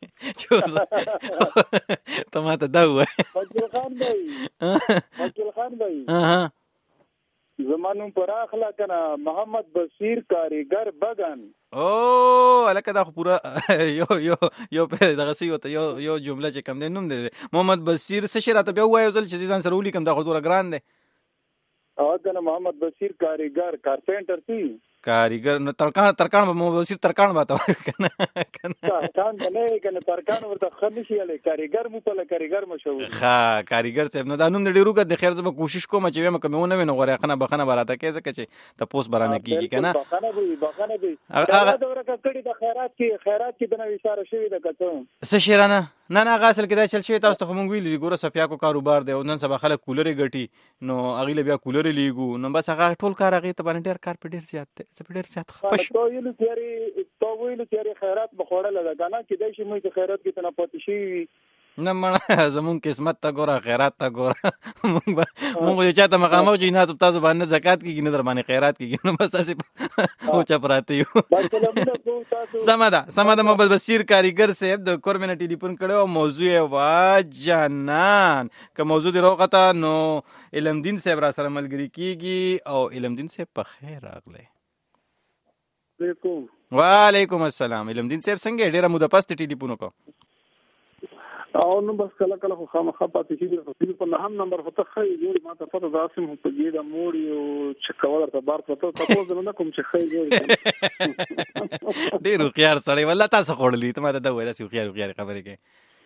[SPEAKER 5] چې ته ما ته دا وای
[SPEAKER 14] وکیل خان بھائی وکیل خان بھائی
[SPEAKER 5] ها
[SPEAKER 14] زمانو پر اخلا کنه محمد بصیر کاریگر بغن
[SPEAKER 5] او الکه دا پورا یو یو یو په دغه سی وته یو یو جمله چې کم دی نوم دی محمد بصیر څه شي راته بیا وایو ځل چې ځان سره ولیکم دا خو ډوره ګران دی.
[SPEAKER 14] او کنه محمد بصیر کاریگر کارپینټر سی
[SPEAKER 5] کاریگر نو ترکان ترکان محمد بصیر ترکان باته کنه
[SPEAKER 14] کنه ترکان نه کنه ترکان ورته خمشي له کاریگر مو په کاریگر مشهور
[SPEAKER 5] ها کاریگر صاحب نو دا نوم ډیرو د خیر زما کوشش کوم چې ومه کوم نه ونه غوړې کنه بخنه براته کې ځکه چې ته پوس برانه کیږي کنه
[SPEAKER 14] بخنه به بخنه به هغه د ورکه کړي د خیرات کې خیرات کې د نو اشاره شوی د کته
[SPEAKER 5] څه شیرانه نه نه غاسل کې دا چل شوی تاسو ته مونږ ویلې ګوره صفیا کو کاروبار دی نن سبا خلک کولرې ګټي نو اغه بیا کولرې لیګو نو بس هغه ټول کار هغه ته باندې ډیر کار په ډیر زیات دی څه په ډیر زیات خپش
[SPEAKER 14] تو ویلو تیری تو ویلو تیری خیرات بخوړه لګا کنه کې دای شي مې خیرات کې تنه پاتې شي
[SPEAKER 5] نه مړه زمون قسمت ته ګوره خیرات ته ګوره مونږ مونږ چاته مقام او جنات تاسو باندې زکات کیږي نه در باندې خیرات کیږي نو بس اسې او چا پراته یو سمدا سمدا محمد بصیر کاریگر صاحب د کورمنه ټلیفون کړو موضوع وا جنان که موضوع دی روغته نو علمدین صاحب را سره ملګری کیږي او علمدین صاحب په خیر راغله.
[SPEAKER 14] وعلیکم
[SPEAKER 5] وعلیکم السلام. علمدین صاحب څنګه ډیره موده پست ټلیفون وکړ
[SPEAKER 14] او نو بس کله کله خو خامخا پاتې کیږي په نه هم نمبر هته خې جوړ ما ته پته داسم په دې د موړي او چې کول ته بار پته تاسو نه کوم چې خې جوړ
[SPEAKER 5] ډیر خيار سړی والله تاسو خورلې ته ما ته دا وای تاسو خيار خيار خبرې کې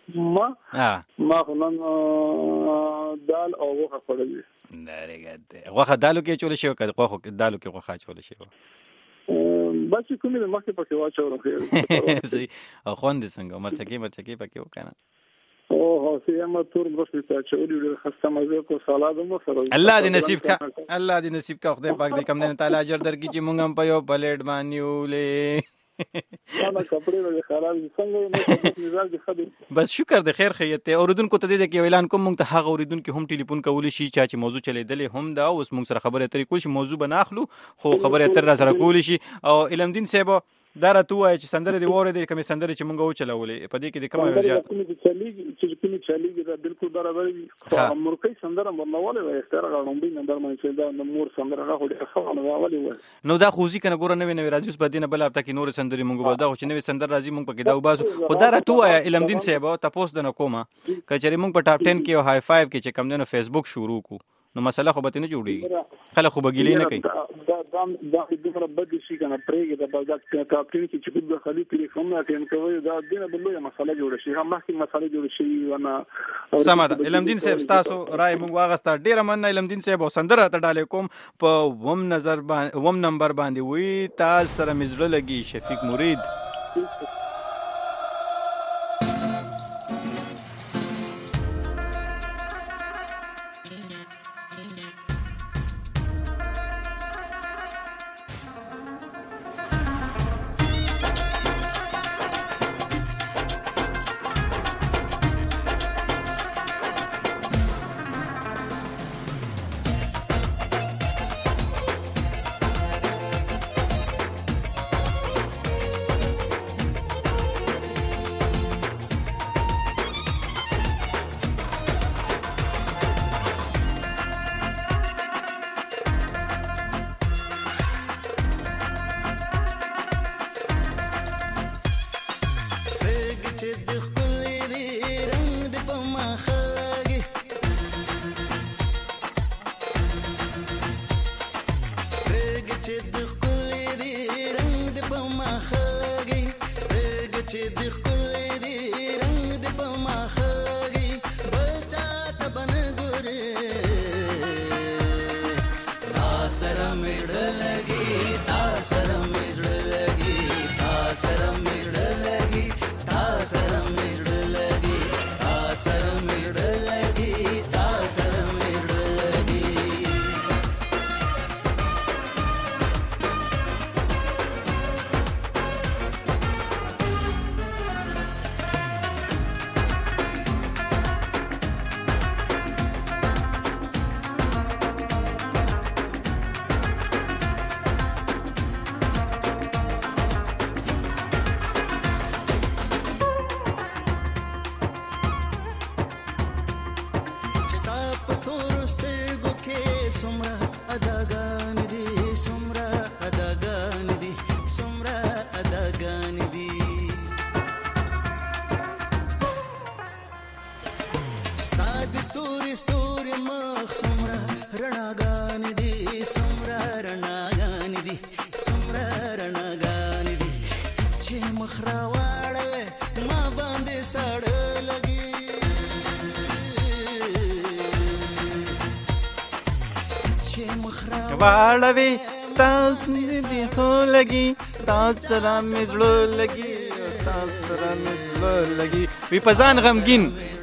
[SPEAKER 14] ما
[SPEAKER 5] ها
[SPEAKER 14] ما خو نن دال او غوښه خوړلې.
[SPEAKER 5] درګه غوښه دالو کې چول شي او غوښه دالو کې غوښه چول شي
[SPEAKER 14] بس کومې د مخکې پکې واچو راخې
[SPEAKER 5] صحیح او خوند څنګه مرچکي مرچکي پکې وکنه
[SPEAKER 14] او هو سیمه تور برسې ته چولې ډېر خسته مزه کو سلاد مو سره
[SPEAKER 5] الله دې نصیب کا الله دې نصیب کا خدای پاک دې کم نه تعالی اجر درکړي چې مونږ هم په یو پلیټ باندې ولې
[SPEAKER 14] انا کپڑے له خراب څنګه نو مزاج خدي
[SPEAKER 5] بس شکر د خیر خیریت ته اوریدونکو ته دې کې اعلان کوم مونږ ته هغه اوریدونکو هم ټلیفون کولی شي چې موضوع چلیدلې هم دا اوس مونږ سره خبره اترې کول شي موضوع بناخلو خو خبره اتر را سره کولی شي او علم دین صاحب دا راته وایي چې سندره دی وره دی کومه سندره چې مونږ وچلولې په دې کې د کومه وجه
[SPEAKER 14] چې چلیږي چې کومه چلیږي دا بالکل برابر وي خو مرکې سندره ورنواله وي ستاره غړومبي نمبر باندې چې دا نور سندره راغلي خو نواله وي
[SPEAKER 5] نو دا خوځي کنه ګور نه وي نو راځي اوس په دینه بل هفته کې نور سندري مونږ به دا چې نوې سندره راځي مونږ پکې دا وباسو خو دا راته وایي علم دین صاحب تاسو د نکومه کچري مونږ په ټاپ ټن کې او هاي فایو کې چې کم نه فیسبوک شروع کو نو مسله خو به نه جوړیږي خلک خو بګیلې نه کوي
[SPEAKER 14] دا دا دا د خبره بد شي کنه پرېږي د بازار کې ټاپ ټن کې چې په خالي ټلیفون نه ټین کوي دا دینه بل یو مسله جوړ شي هم مخکې مسله جوړ شي ونه
[SPEAKER 5] سمه ده علم دین صاحب تاسو رائے مونږ واغستا ډیره من علم دین صاحب سندره ته ډالې کوم په وم نظر باندې وم نمبر باندې وی تاسو سره مزړه لګي شفیق مرید واړوي تاسو دې خو لګي تاسو سره مزړه لګي تاسو سره مزړه لګي وی پزان غمگین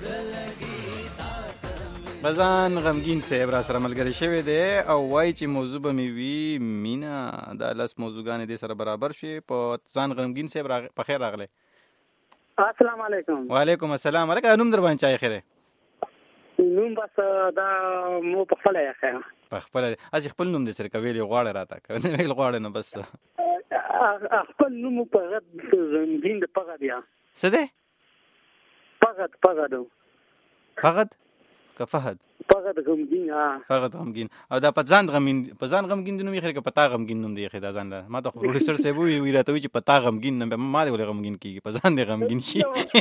[SPEAKER 5] پزان غمگین صاحب را سره ملګری شوی دی او وای چې موضوع به می وی مینا د لاس موضوعګان دې سره برابر شي په ځان غمگین صاحب را په خیر راغله
[SPEAKER 9] السلام علیکم
[SPEAKER 5] وعلیکم السلام علیکم نوم در باندې چای خیره
[SPEAKER 9] نوم بس دا مو په خپل یې خیر
[SPEAKER 5] په خپل از خپل نوم دې سره کوي غواړه راته کنه ویل غواړه نو بس
[SPEAKER 9] خپل نوم په غد زندین د پغد یا
[SPEAKER 5] څه ده
[SPEAKER 9] پغد پغد
[SPEAKER 5] پغد که فهد
[SPEAKER 9] پغد غمگین ها
[SPEAKER 5] فغد غمگین او دا پځان غمگین پځان غمگین نوم یې خره که پتا غمگین نوم دی خدا ځان ما ته پروډوسر صاحب وی وی راته چې پتا غمگین نه ما دې ولې غمگین کیږي پځان دې غمگین شي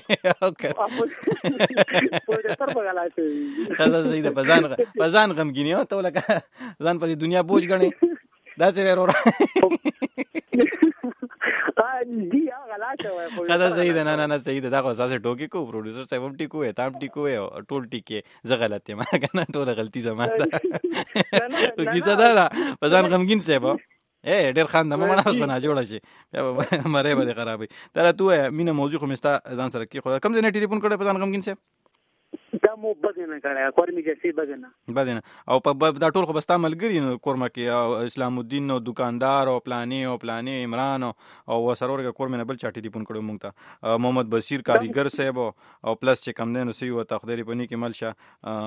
[SPEAKER 9] پروډوسر بغلا شي
[SPEAKER 5] خدا زید پځان پځان غمگین یو ته لکه ځان په دنیا بوج غني دا څه ورور
[SPEAKER 9] دی هغه لا
[SPEAKER 5] خدا صحیح ده. نه نه نه صحیح ده. دا خو اساسه ټوکی کو پروډوسر صاحب هم ټیکو وي، تام ټیکو وي، ټول ټیکي زه غلط یم کنه، ټول غلطي زما ده. کیسه دا ده پزان غمگین صاحب اے ډېر خان د مونږ نه بنا جوړه شي بیا مری به خرابې. تر ته مینه موضوع خو مستا ځان سره کې خو کم ځنه ټلیفون کړه پزان غمگین صاحب
[SPEAKER 15] دا مو بدنه کړه کورمی جسي بدنه
[SPEAKER 5] بدنه او په دا ټول خو بستا ملګری نو کورما کې اسلام الدین نو دکاندار او پلانی او پلانی عمران او وسرور کې کورمنه بل چا ټلیفون کړو مونږ ته محمد بصیر کاریګر صاحب او پلس چې کم دینو سی و تخدری پنی کې ملشه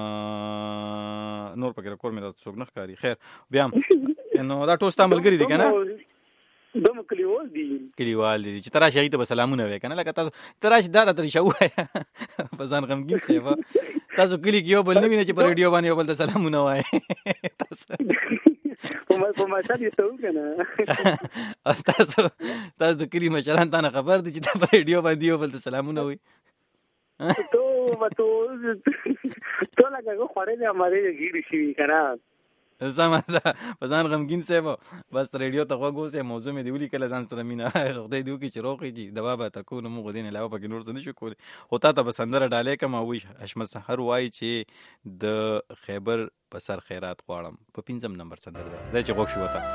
[SPEAKER 5] نور پکې کورمنه څوک نه ښکاری. خیر بیا نو دا ټول ستا ملګری دي کنه؟
[SPEAKER 15] دم کلیوال دي
[SPEAKER 5] کلیوال دي چې ترا شهید به سلامونه وای کنه لکه تاسو ترا شهید دار تر شو پزان غمگین سیوا تاسو کلی کیو بل نه ویني چې په ریډیو باندې بل سلامونه وای تاسو
[SPEAKER 15] په ما په ما شادي ته وکنه
[SPEAKER 5] تاسو تاسو کلی مشران ته خبر دي چې په ریډیو باندې بل سلامونه وای
[SPEAKER 15] تو ما تو تو لګه خوړې امره گیری شي کنه
[SPEAKER 5] سمه ده. پزان غمگین صاحب بس ریډیو ته غوږ اوسه موضوع مې دی ولي کله ځان سره مینا خدای دې وکړي چې روغې دي دوا به تکو نو موږ دین علاوه پکې نور څه نشو کولی. هوتا ته بسندره ډالې کما وي حشمت سحر وای چې د خیبر په سر خیرات غواړم په پنځم نمبر سندره ده دا چې غوښ شو وتا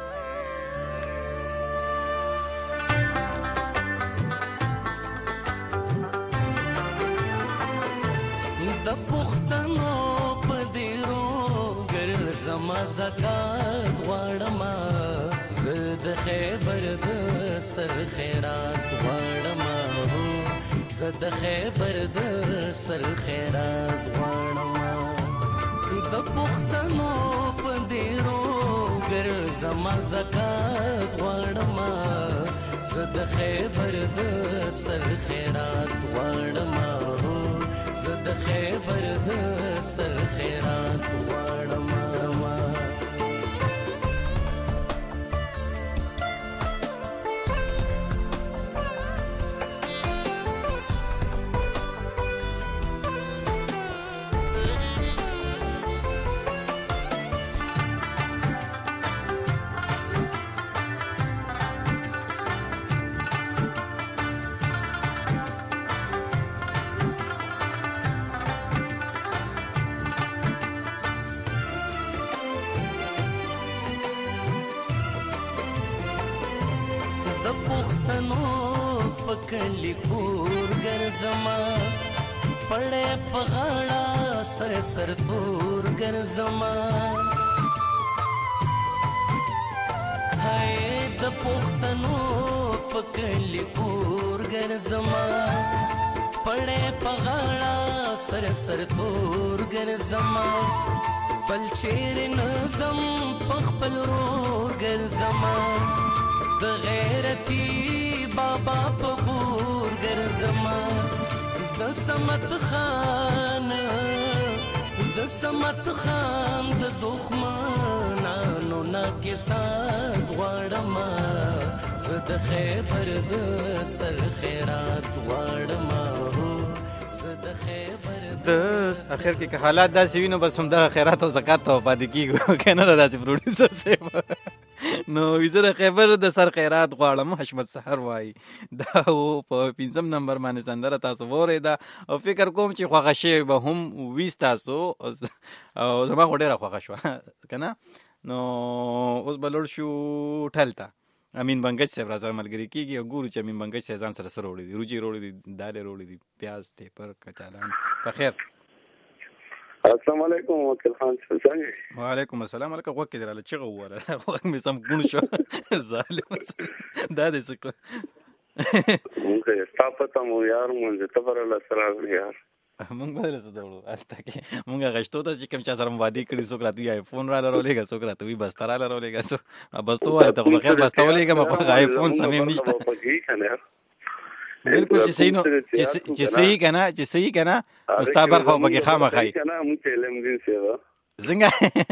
[SPEAKER 6] د پښتنو په دیرو زما زکات غواړم زه د خیبر د سر خیرات غواړم زه د خیبر د سر خیرات غواړم د پښتنو په دیرو ګر زما زکات غواړم زه د خیبر د سر خیرات غواړم زه د خیبر د سر خیرات غواړم. کلی کور ګرځما پړې په غاړه سر سر تور ګرځما هاي د پښتنو په کلی کور ګرځما پړې په غاړه سر سر تور ګرځما بل چیر نظم په خپل رور ګرځما د غیرتی بابا په غور ګرځما د سمت خان د سمت خان د دښمنانو نه کې سات غواړم زه د خیبر د سر خیرات غواړم زه د خیبر
[SPEAKER 5] د اخر کې حالات داسې وینو بس هم د خیرات او زکات ته پاتې کیږي کنه داسې پروډوسر صاحب نو وزره خیبر د سر خیرات غواړم حشمت سحر وای دا په پنځم نمبر باندې سندره تاسو وره دا او فکر کوم چې خوښه شي به هم ویس تاسو او زما غوډه خوښه شو کنه نو اوس بلور شو ټلتا امین بنگج صاحب راځه ملګری کیږي او ګورو چې امین بنگج صاحب ځان سره سره وړي دي روجي وړي دي داله وړي دي پیاز ټیپر کچالان په خیر.
[SPEAKER 7] السلام علیکم وکیل خان څنګه؟
[SPEAKER 5] وعلیکم السلام. الکه وکه دراله چغه وره وګ می سم ګون شو ظالم دا دې څه
[SPEAKER 7] مونږه ستاپته مو یار مونږ ته ورله سره یار
[SPEAKER 5] مونږ بدل څه دولو الته کې مونږه غشتو ته چې کوم چا سره مواده کړی څوک راته آی فون را لرولېګا څوک راته وی بس تر را لرولېګا سو بس تو وای ته خو خیر بس تولېګا ما په آی فون سمیم نشته بالکل چې صحیح نو چې صحیح کنه چې صحیح کنه مستقبل خو بګی خامخای
[SPEAKER 7] کنه مو ته لم دین سیوا
[SPEAKER 5] څنګه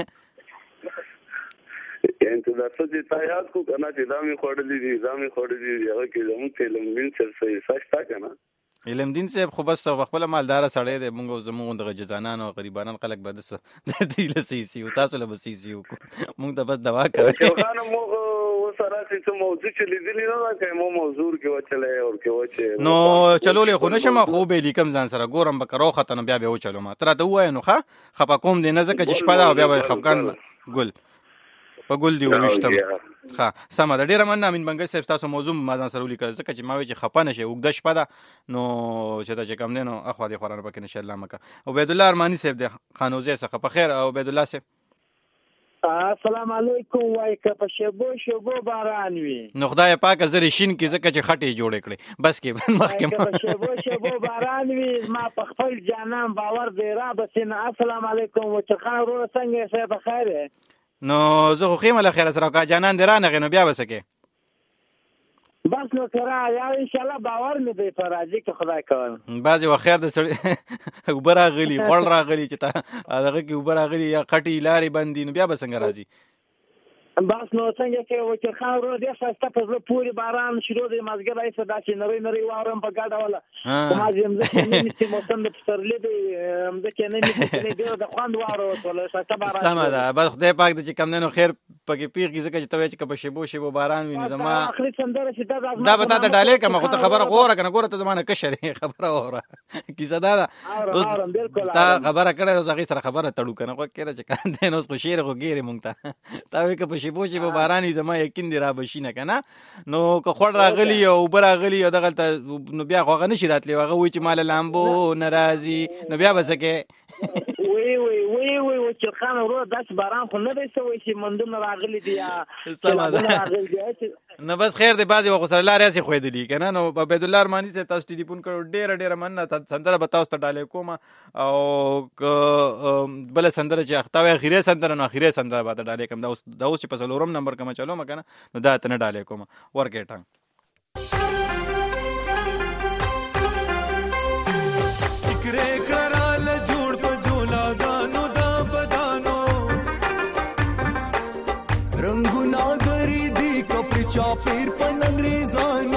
[SPEAKER 7] انت دا څه چې تاسو کو کنه چې دا می خوړلې دي دا می خوړلې دي هغه کې زمو ته لم دین سر صحیح سچ تا کنه
[SPEAKER 5] علم دین صاحب خو بس خپل مالدار سړی دی مونږ زموږ د جزانان او غریبانان خلک به د دې له سي سي او تاسو له سي سي مونږ ته بس دوا کوي
[SPEAKER 7] خانه مو سره چې موضوع چې لیدلی نه ده که مو موضوع کې وچلې او کې وچې
[SPEAKER 5] نو چلولې خو نشم خو به لیکم ځان سره ګورم به کرو ختنه بیا به وچلو ما تر ته وای نو ښه خپه کوم دې نه ځکه چې شپه ده بیا به خفقان ګل په ګل دی وشتم ښه سمه ده ډېره مننه امین بنګل صاحب تاسو موضوع ما ځان سره ولیکل ځکه چې ما وی چې خپه نشي اوږده شپه ده نو چې دا چې کم دی نو اخوا دې خورانه پکې انشاء الله مکه عبید الله ارماني صاحب دی خانوزه څخه په خیر عبید الله صاحب
[SPEAKER 16] السلام علیکم وای که په شبو شبو باران وي
[SPEAKER 5] نو خدای پاک زری شین کې ځکه چې خټې جوړې کړې بس کې مخکې
[SPEAKER 16] په شبو شبو باران وي ما په خپل جانان باور دی را بسنه السلام علیکم و چې خان ورو څنګه شه په خیر
[SPEAKER 5] نو زه خو خیمه له خیر سره کا جانان دی رانه نو بیا وسکه
[SPEAKER 16] بس نو کرا یا ان شاء الله باور مې دی پر راځي که خدای کول
[SPEAKER 5] بعضی و خیر د سړی وبر راغلی خړ راغلی چې تا هغه کې وبر راغلی یا خټي لارې بندي نو بیا به څنګه راځي
[SPEAKER 16] بس نو څنګه کې و چې خان ورو دې ساسته په زړه پوری باران شروع دی مازګر ایسه داسې نری نری وارم په ګاډه ولا ما زم زه نه مستي موسم د پسرلې دی زه کې نه مستي دی د خوند وارو ولا ساسته باران
[SPEAKER 5] سم ده بس خدای پاک دې چې کم نه خیر پکې پیږي ځکه چې توې چې په شیبو شیبو باران ویني زما
[SPEAKER 16] اخري سندره چې دا
[SPEAKER 5] دا به تا ته ډالې کما خو ته خبره غوړه کنه ګوره ته زمانه کشرې خبره وره کیسه دا ده تا خبره کړه زغی سره خبره تړو کنه خو کېره چې کاند نو خو شیر خو ګیره مونږ ته تا وې که په شیبو شیبو باران زما یقین دی را بشینه کنه نو که خړ راغلی او بر راغلی او دغه نو بیا خو غنه شي راتلی هغه وای چې مال لامبو ناراضي نو بیا بسکه
[SPEAKER 16] وی وی وی وی چې خان ورو داس باران خو نه دی سوي چې مندونه راغلي دی
[SPEAKER 5] نو بس خیر دی بازي وغه سره لارې سي خوېدلی کنه نو عبید الله ارماني سے تاسو ټلیفون کړو ډېر ډېر مننه سندره به تاسو ته ډالې کوم او بل سندره چې اختاوي اخیره سندره نو اخیره سندره به ډالې کوم دا اوس دا اوس په سلورم نمبر کوم چلو مکنه نو دا ته نه ډالې کوم ورکه ټنګ
[SPEAKER 10] فکرې کرال جوړ په جولا دانو دا بدانو رنگونه غری دی کپړ چاپیر په انګریزانو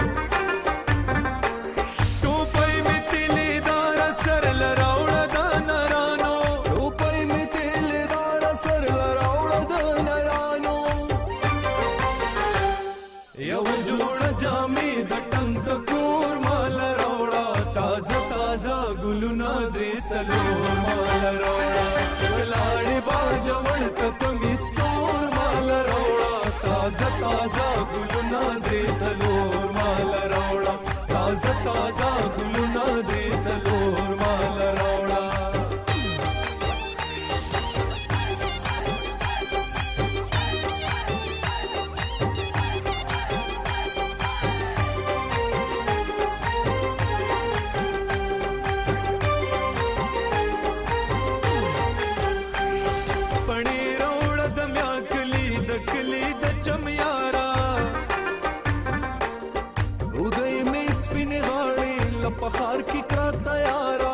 [SPEAKER 10] ټوپای می تلې دار سر لراوړه د نرانو ټوپای می تلې دار سر لراوړه د نرانو یو جوړ جامې د ټنګ د کور مال راوړه تازه تازه ګلونه درې سلور مال راوړه ولاړې باجوړ ته تمې ستور مال راوړه تازه تازه ګلونه درې سلور مال راوړه تازه تازه ګلونه درې سلور مال راوړه پخار کی کا تیارا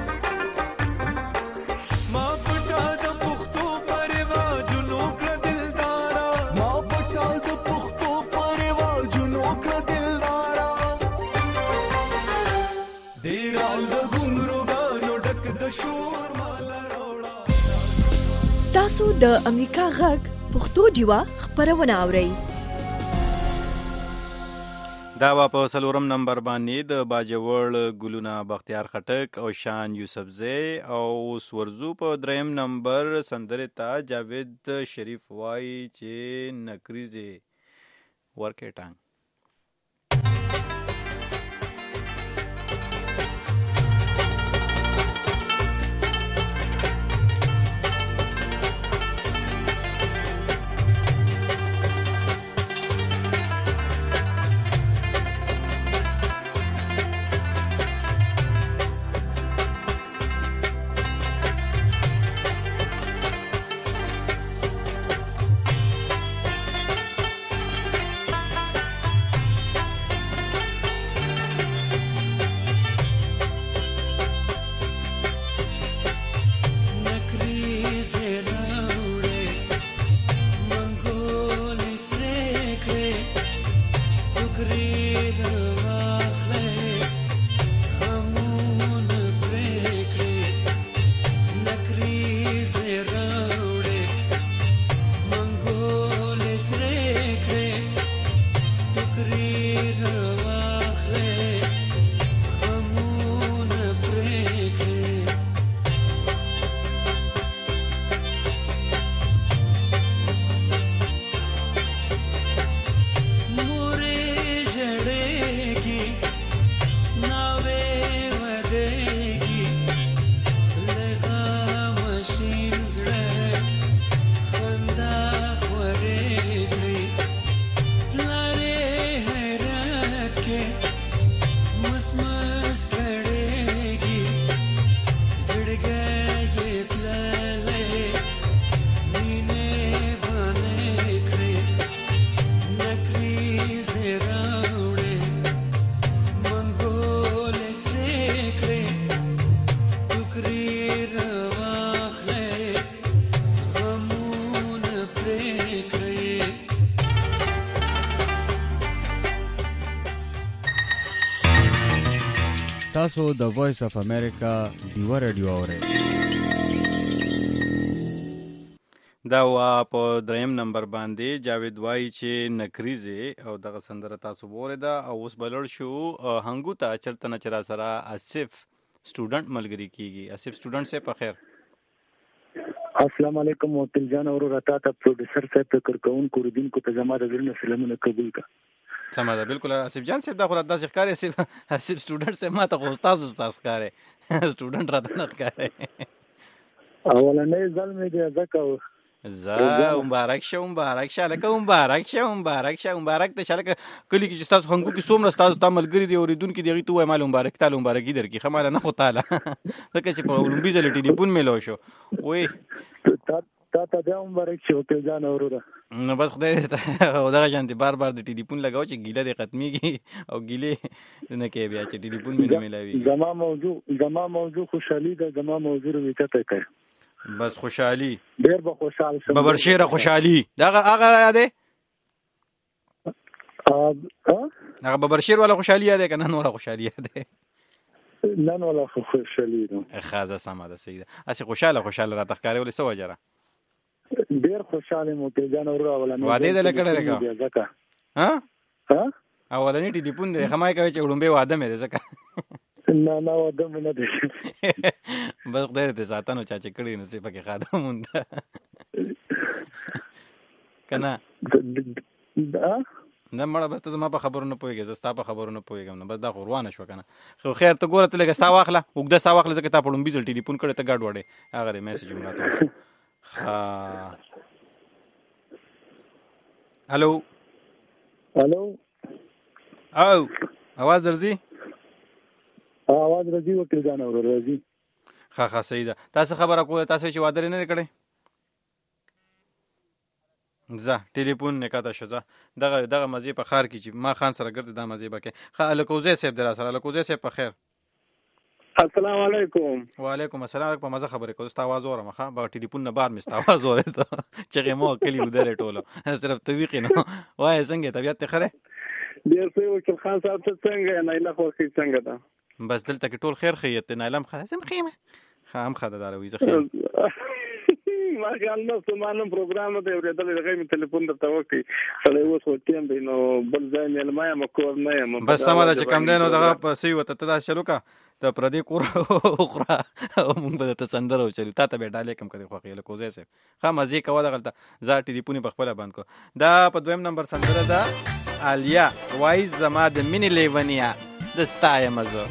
[SPEAKER 10] ما پټا د پختو پروا جنو کړ دلدارا ما پټا د پختو پروا جنو کړ دلدارا ډیرال د ګمرګانو ډک د شور مال راوړه
[SPEAKER 1] تاسو د امریکا غږ پښتو ډیوا خبرونه اورئ
[SPEAKER 5] دا وا په سلورم نمبر باندې د باجوړ ګلونا بختیار خټک او شان یوسفزی او سورزو په دریم نمبر سندره تا جاوید شریف وای چې نکریزه ورکه ټانګ
[SPEAKER 13] تاسو د وایس اف امریکا دیوا رادیو اورئ.
[SPEAKER 5] دا وا په دریم نمبر باندې جاوید وای چې نکریزه او دغه سندره تاسو وره او اوس بلل شو هنګو ته چرته نه چر سره اسف سټوډنټ ملګری کیږي. اسف سټوډنټ سے په خیر.
[SPEAKER 17] السلام علیکم وکیل جان اور رتا ته پروډوسر صاحب فکر کوون کو ردین کو ته زما د زړه سلامونه قبول کا.
[SPEAKER 5] سمه ده بالکل. اسف جان صاحب دا خو راته ښکاري اسف اسف سټوډنټ سے ما ته استاد استاد ښکاري سټوډنټ راته نه ښکاري.
[SPEAKER 17] اولنې ځل مې دی ځکه
[SPEAKER 5] زه مبارک شه مبارک شه لکه مبارک شه مبارک شه مبارک ته شلکه کلی کې چې تاسو هنګو کې څومره تاسو ته ملګری دی اوریدونکو دی ته وای مال مبارک تعالی مبارکي درکې خماله نه خو تعالی ځکه چې په اولمبي ځل ټلیفون ملو شو وې
[SPEAKER 17] تا ته دا مبارک شه او ځان اوره
[SPEAKER 5] نو بس خدای او دا جانتي بار بار د ټلیفون لگاو چې ګیله دې ختميږي او ګیله نه کې بیا چې ټلیفون مې نه ملاوي.
[SPEAKER 17] زما موضوع زما موضوع خوشحالي ده. زما موضوع مې ته کوي
[SPEAKER 5] بس خوشحالي
[SPEAKER 17] ډېر به خوشحال شم.
[SPEAKER 5] ببر شیر خوشحالي دا هغه یاده
[SPEAKER 17] ا
[SPEAKER 5] هغه ببر شیر ولا خوشحالي یاده کنه نور خوشحالي یاده
[SPEAKER 17] نن ولا خوشحالي ده
[SPEAKER 5] خازه سما ده سیده اسی خوشاله خوشاله را تخکاری ولې سو وجره
[SPEAKER 17] ډېر خوشاله مو ته جان اور اولانه
[SPEAKER 5] واده دې لکړه راکا ها
[SPEAKER 17] ها
[SPEAKER 5] اولانه ټلیفون دې خمای کوي چې وډمبه واده مې ده ځکه
[SPEAKER 17] نه نه واده مې نه دي
[SPEAKER 5] بس خدای دې ساتنو چا چې کړی نو سې پکې خادم مونږ کنه
[SPEAKER 17] دا
[SPEAKER 5] نه مړه بس ته ما په خبرو نه پويږي زستا په خبرو نه پويږم نه بس دا غروانه شو کنه خو خیر ته ګوره ته لګه سا واخله وګدا سا واخله ځکه تا په لومبي ځل ټلیفون کړی ته ګاډ وړې هغه دې میسج مراته شو. ها الو
[SPEAKER 17] الو
[SPEAKER 5] او आवाज درځي
[SPEAKER 17] आवाज راځي وکړه ځان اور راځي.
[SPEAKER 5] ها ها صحیح ده. تاسو خبره کوله تاسو چې واده نه کړی زه ټلیفون نه کاته شو زه دغه دغه مزه په خار کې چې ما خان سره ګرځي دا مزه بکې خا الکوزه صاحب در سره الکوزه صاحب په خیر.
[SPEAKER 18] السلام علیکم.
[SPEAKER 5] وعلیکم السلام. په مزه خبره کوم ستا आवाज اورم ښه با ټلیفون نه بار مست आवाज اوره ته چې مو کلی ودره ټولو صرف تویق نه وای څنګه طبيعت ته خره
[SPEAKER 18] ډیر څه وکیل خان صاحب ته څنګه نه له خو څنګه ده
[SPEAKER 5] بس دلته کې ټول خیر خیت نه علم خاصم خیمه خام خاله داروي زه خیر
[SPEAKER 18] ما خیال نو سمانم پروګرام ته ورته دغه می ټلیفون ته وکی سره اوس وتیم دی نو بل ځای نه ما یم کور نه یم
[SPEAKER 5] بس سم ده چې کم دینو دغه په سی وته ته شلو کا ته پردي کور اخرى مونږ به ته سندرو چلو تا ته به ډالې کم کړي خو خیال کوزه سه خا مزه کوه دغلته زه ټلیفون په خپل باندې کو دا په دویم نمبر سندره ده الیا وایز زما د مینی لیونیا د ستای مزه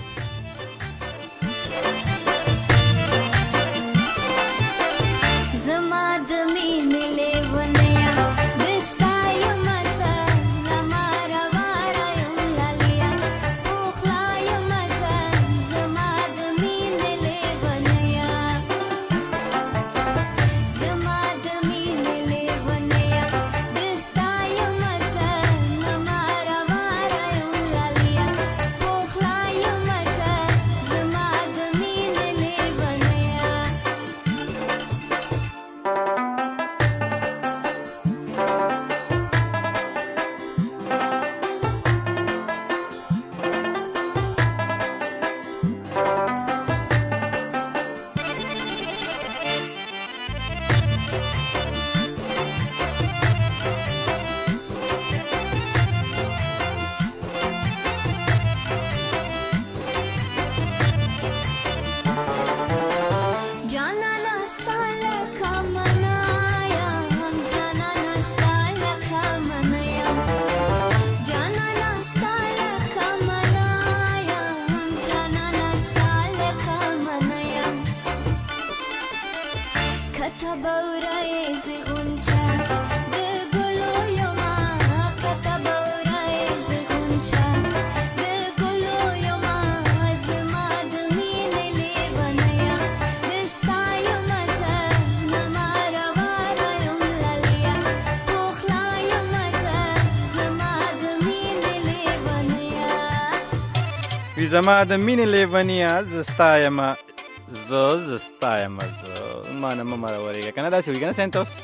[SPEAKER 5] زما د مینې لیونیا زستایم ز زستایم ز ما نه ممر ورګه کنه دا څه وی کنه سنتوس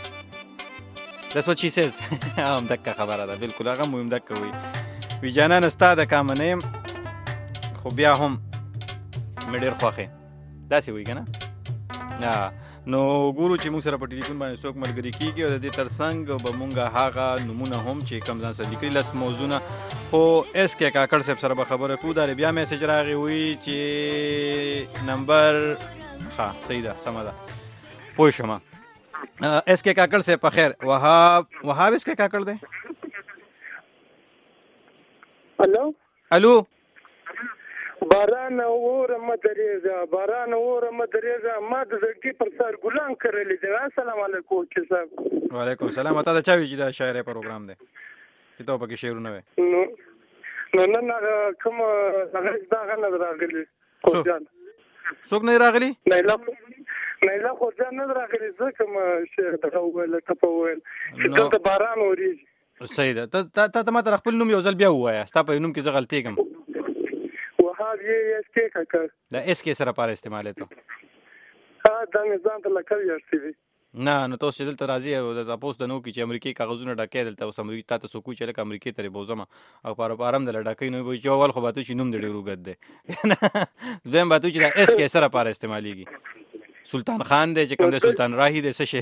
[SPEAKER 5] that's what she says هم دک خبره ده بالکل هغه مهم دک وی وی جانان استا د کامنیم خو بیا هم مې ډېر خوښ یې داسې وایي که نه نو ګورو چې موږ سره په ټلیفون باندې څوک ملګري کېږي او د دې تر څنګ به موږ هغه نومونه هم چې کوم ځان سره لیکلي لس موضوعونه خو ایس کې کاکړ صاحب سره به خبره کوو دا بیا میسج راغی وایي چې نمبر ښه صحیح ده سمه ده پوه شم ایس کې کاکړ صاحب په خیر وهاب وهاب ایس کې کاکړ دی
[SPEAKER 15] الو
[SPEAKER 5] الو
[SPEAKER 15] باران اوره مدرېزه باران اوره مدرېزه ما د زړګي پر سر ګلان کړلې دي السلام علیکم چې صاحب
[SPEAKER 5] وعلیکم السلام تا دا چا وی چې دا شاعر پروګرام دی چې ته پکې شعرونه وې
[SPEAKER 15] نو نو نن کوم هغه دا غنه راغلی خوجان
[SPEAKER 5] څوک نه راغلی
[SPEAKER 15] نه لا نه لا خوجان نه راغلی ځکه ما شعر ته ویل ته په ویل چې ته باران اوري
[SPEAKER 5] صحیح ده ته ته ما تر خپل نوم یو ځل بیا ووایه ستا په نوم کې زه غلطي کوم
[SPEAKER 15] وهاب یې اس کې کاکا
[SPEAKER 5] دا اس کې سره پاره استعمال ته
[SPEAKER 15] ها دا نظام ته لکه یې سی وی
[SPEAKER 5] نه نو تاسو دلته راځي او د تاسو د نو کې چې امریکای کاغذونه ډکې دلته اوس امریکا تاسو کو چې لکه امریکای ترې بوزم او پر پارم دل ډکې نو وي چې اول خو باته چې نوم دې ډیرو ګد دی زم باته چې دا اس کې سره پاره استعماليږي سلطان خان دی چې کوم دی سلطان راهی دی څه شي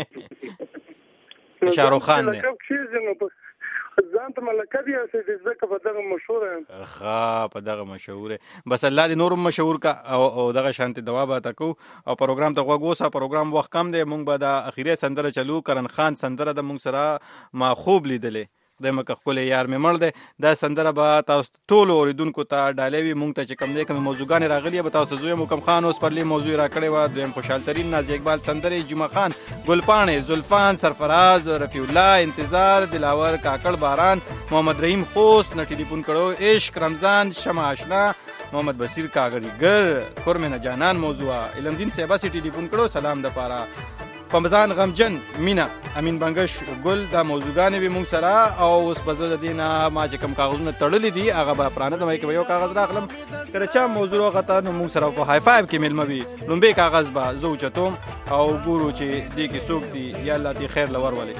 [SPEAKER 5] شاروخ خان دی
[SPEAKER 15] ځان ته ملکه دی چې ځکه په دغه مشهور
[SPEAKER 5] ښه په دغه مشهور بس الله دې نورم مشهور کا او دغه شانتي دوا به تکو او پروګرام ته غوښه پروګرام وخت کم دی مونږ به د اخیری سندره چلو کرن خان سندره د مونږ سره ما خوب لیدلې د مکه خپل یار مې مړ دی دا سندره به تاسو ټول اوریدونکو ته ډالوي مونږ ته چې کم دی کوم موضوعګان راغلي به تاسو زوی مو کم خان اوس پرلی موضوع را کړی و د خوشحال ترین ناز اقبال سندره جمعه خان ګلپانه زلفان سرفراز رفیع الله انتظار دلاور کاکړ باران محمد رحیم خوست نه ټلیفون کړو عشق رمضان شمع آشنا محمد بصیر کاغریګر خرمنه جانان موضوع علم دین صاحب سي ټلیفون کړو سلام د پاره پمزان غمجن مینا امین بنگش ګل دا موضوعګان به مونږ سره او اوس په زړه دینه ما چې کوم کاغذونه تړلې دي هغه به پرانه دمای کې یو کاغذ راخلم کله چې موضوع غته نو مونږ سره په های فایو کې ملموي لومبه کاغذ به زو چتوم او ګورو چې دې کې څوک دي یا الله دې خیر لور ولې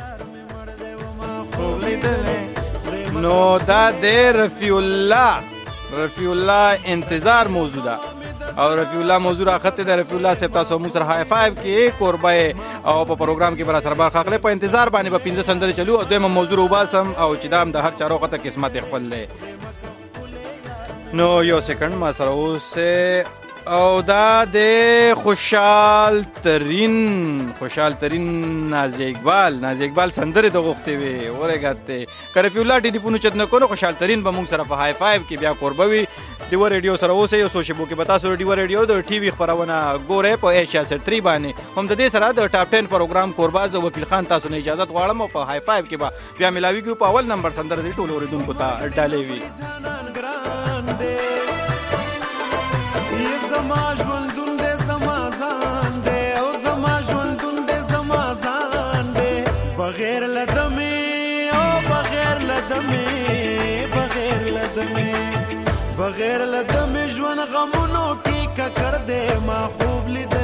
[SPEAKER 5] نو دا دې رفیع الله رفیع الله انتظار موضوع ده او رفیع الله موضوع راخته د رفیع الله صاحب تاسو موږ سره های فایو کې قربه او په پروګرام کې برا سره بار خاخله په انتظار باندې په پنځه سندره چلو او دویم موضوع وباسم او چې دام د هر چارو خطه قسمت خپل له نو یو سکند ما سره اوس او دا د خوشحال ترین خوشحال ترین ناز اقبال ناز اقبال سندره د غوښته وي ورګاته کرفی الله ډی پونو چت نه کو خوشحال ترین به موږ سره په های فایو کې بیا قربوي دیو ریډیو سره اوسه یو سوشبو کې بتا سو دیو ریډیو د ټي وي خبرونه ګوره په ایشیا سره باندې هم د دې سره د ټاپ ټن پروګرام قرباز وکیل خان تاسو نه اجازه غواړم په های فایو کې بیا ملاوي کو په اول نمبر سندره دی ټولو ریډونکو ته ډالې وي
[SPEAKER 10] زما ژوندون دې زما ځان دې او زما ژوندون دې زما ځان دې بغیر لدمه او بغیر لدمه بغیر لدمه بغیر لدمه ژوند غمونو کې ککړ دې ما خوب لید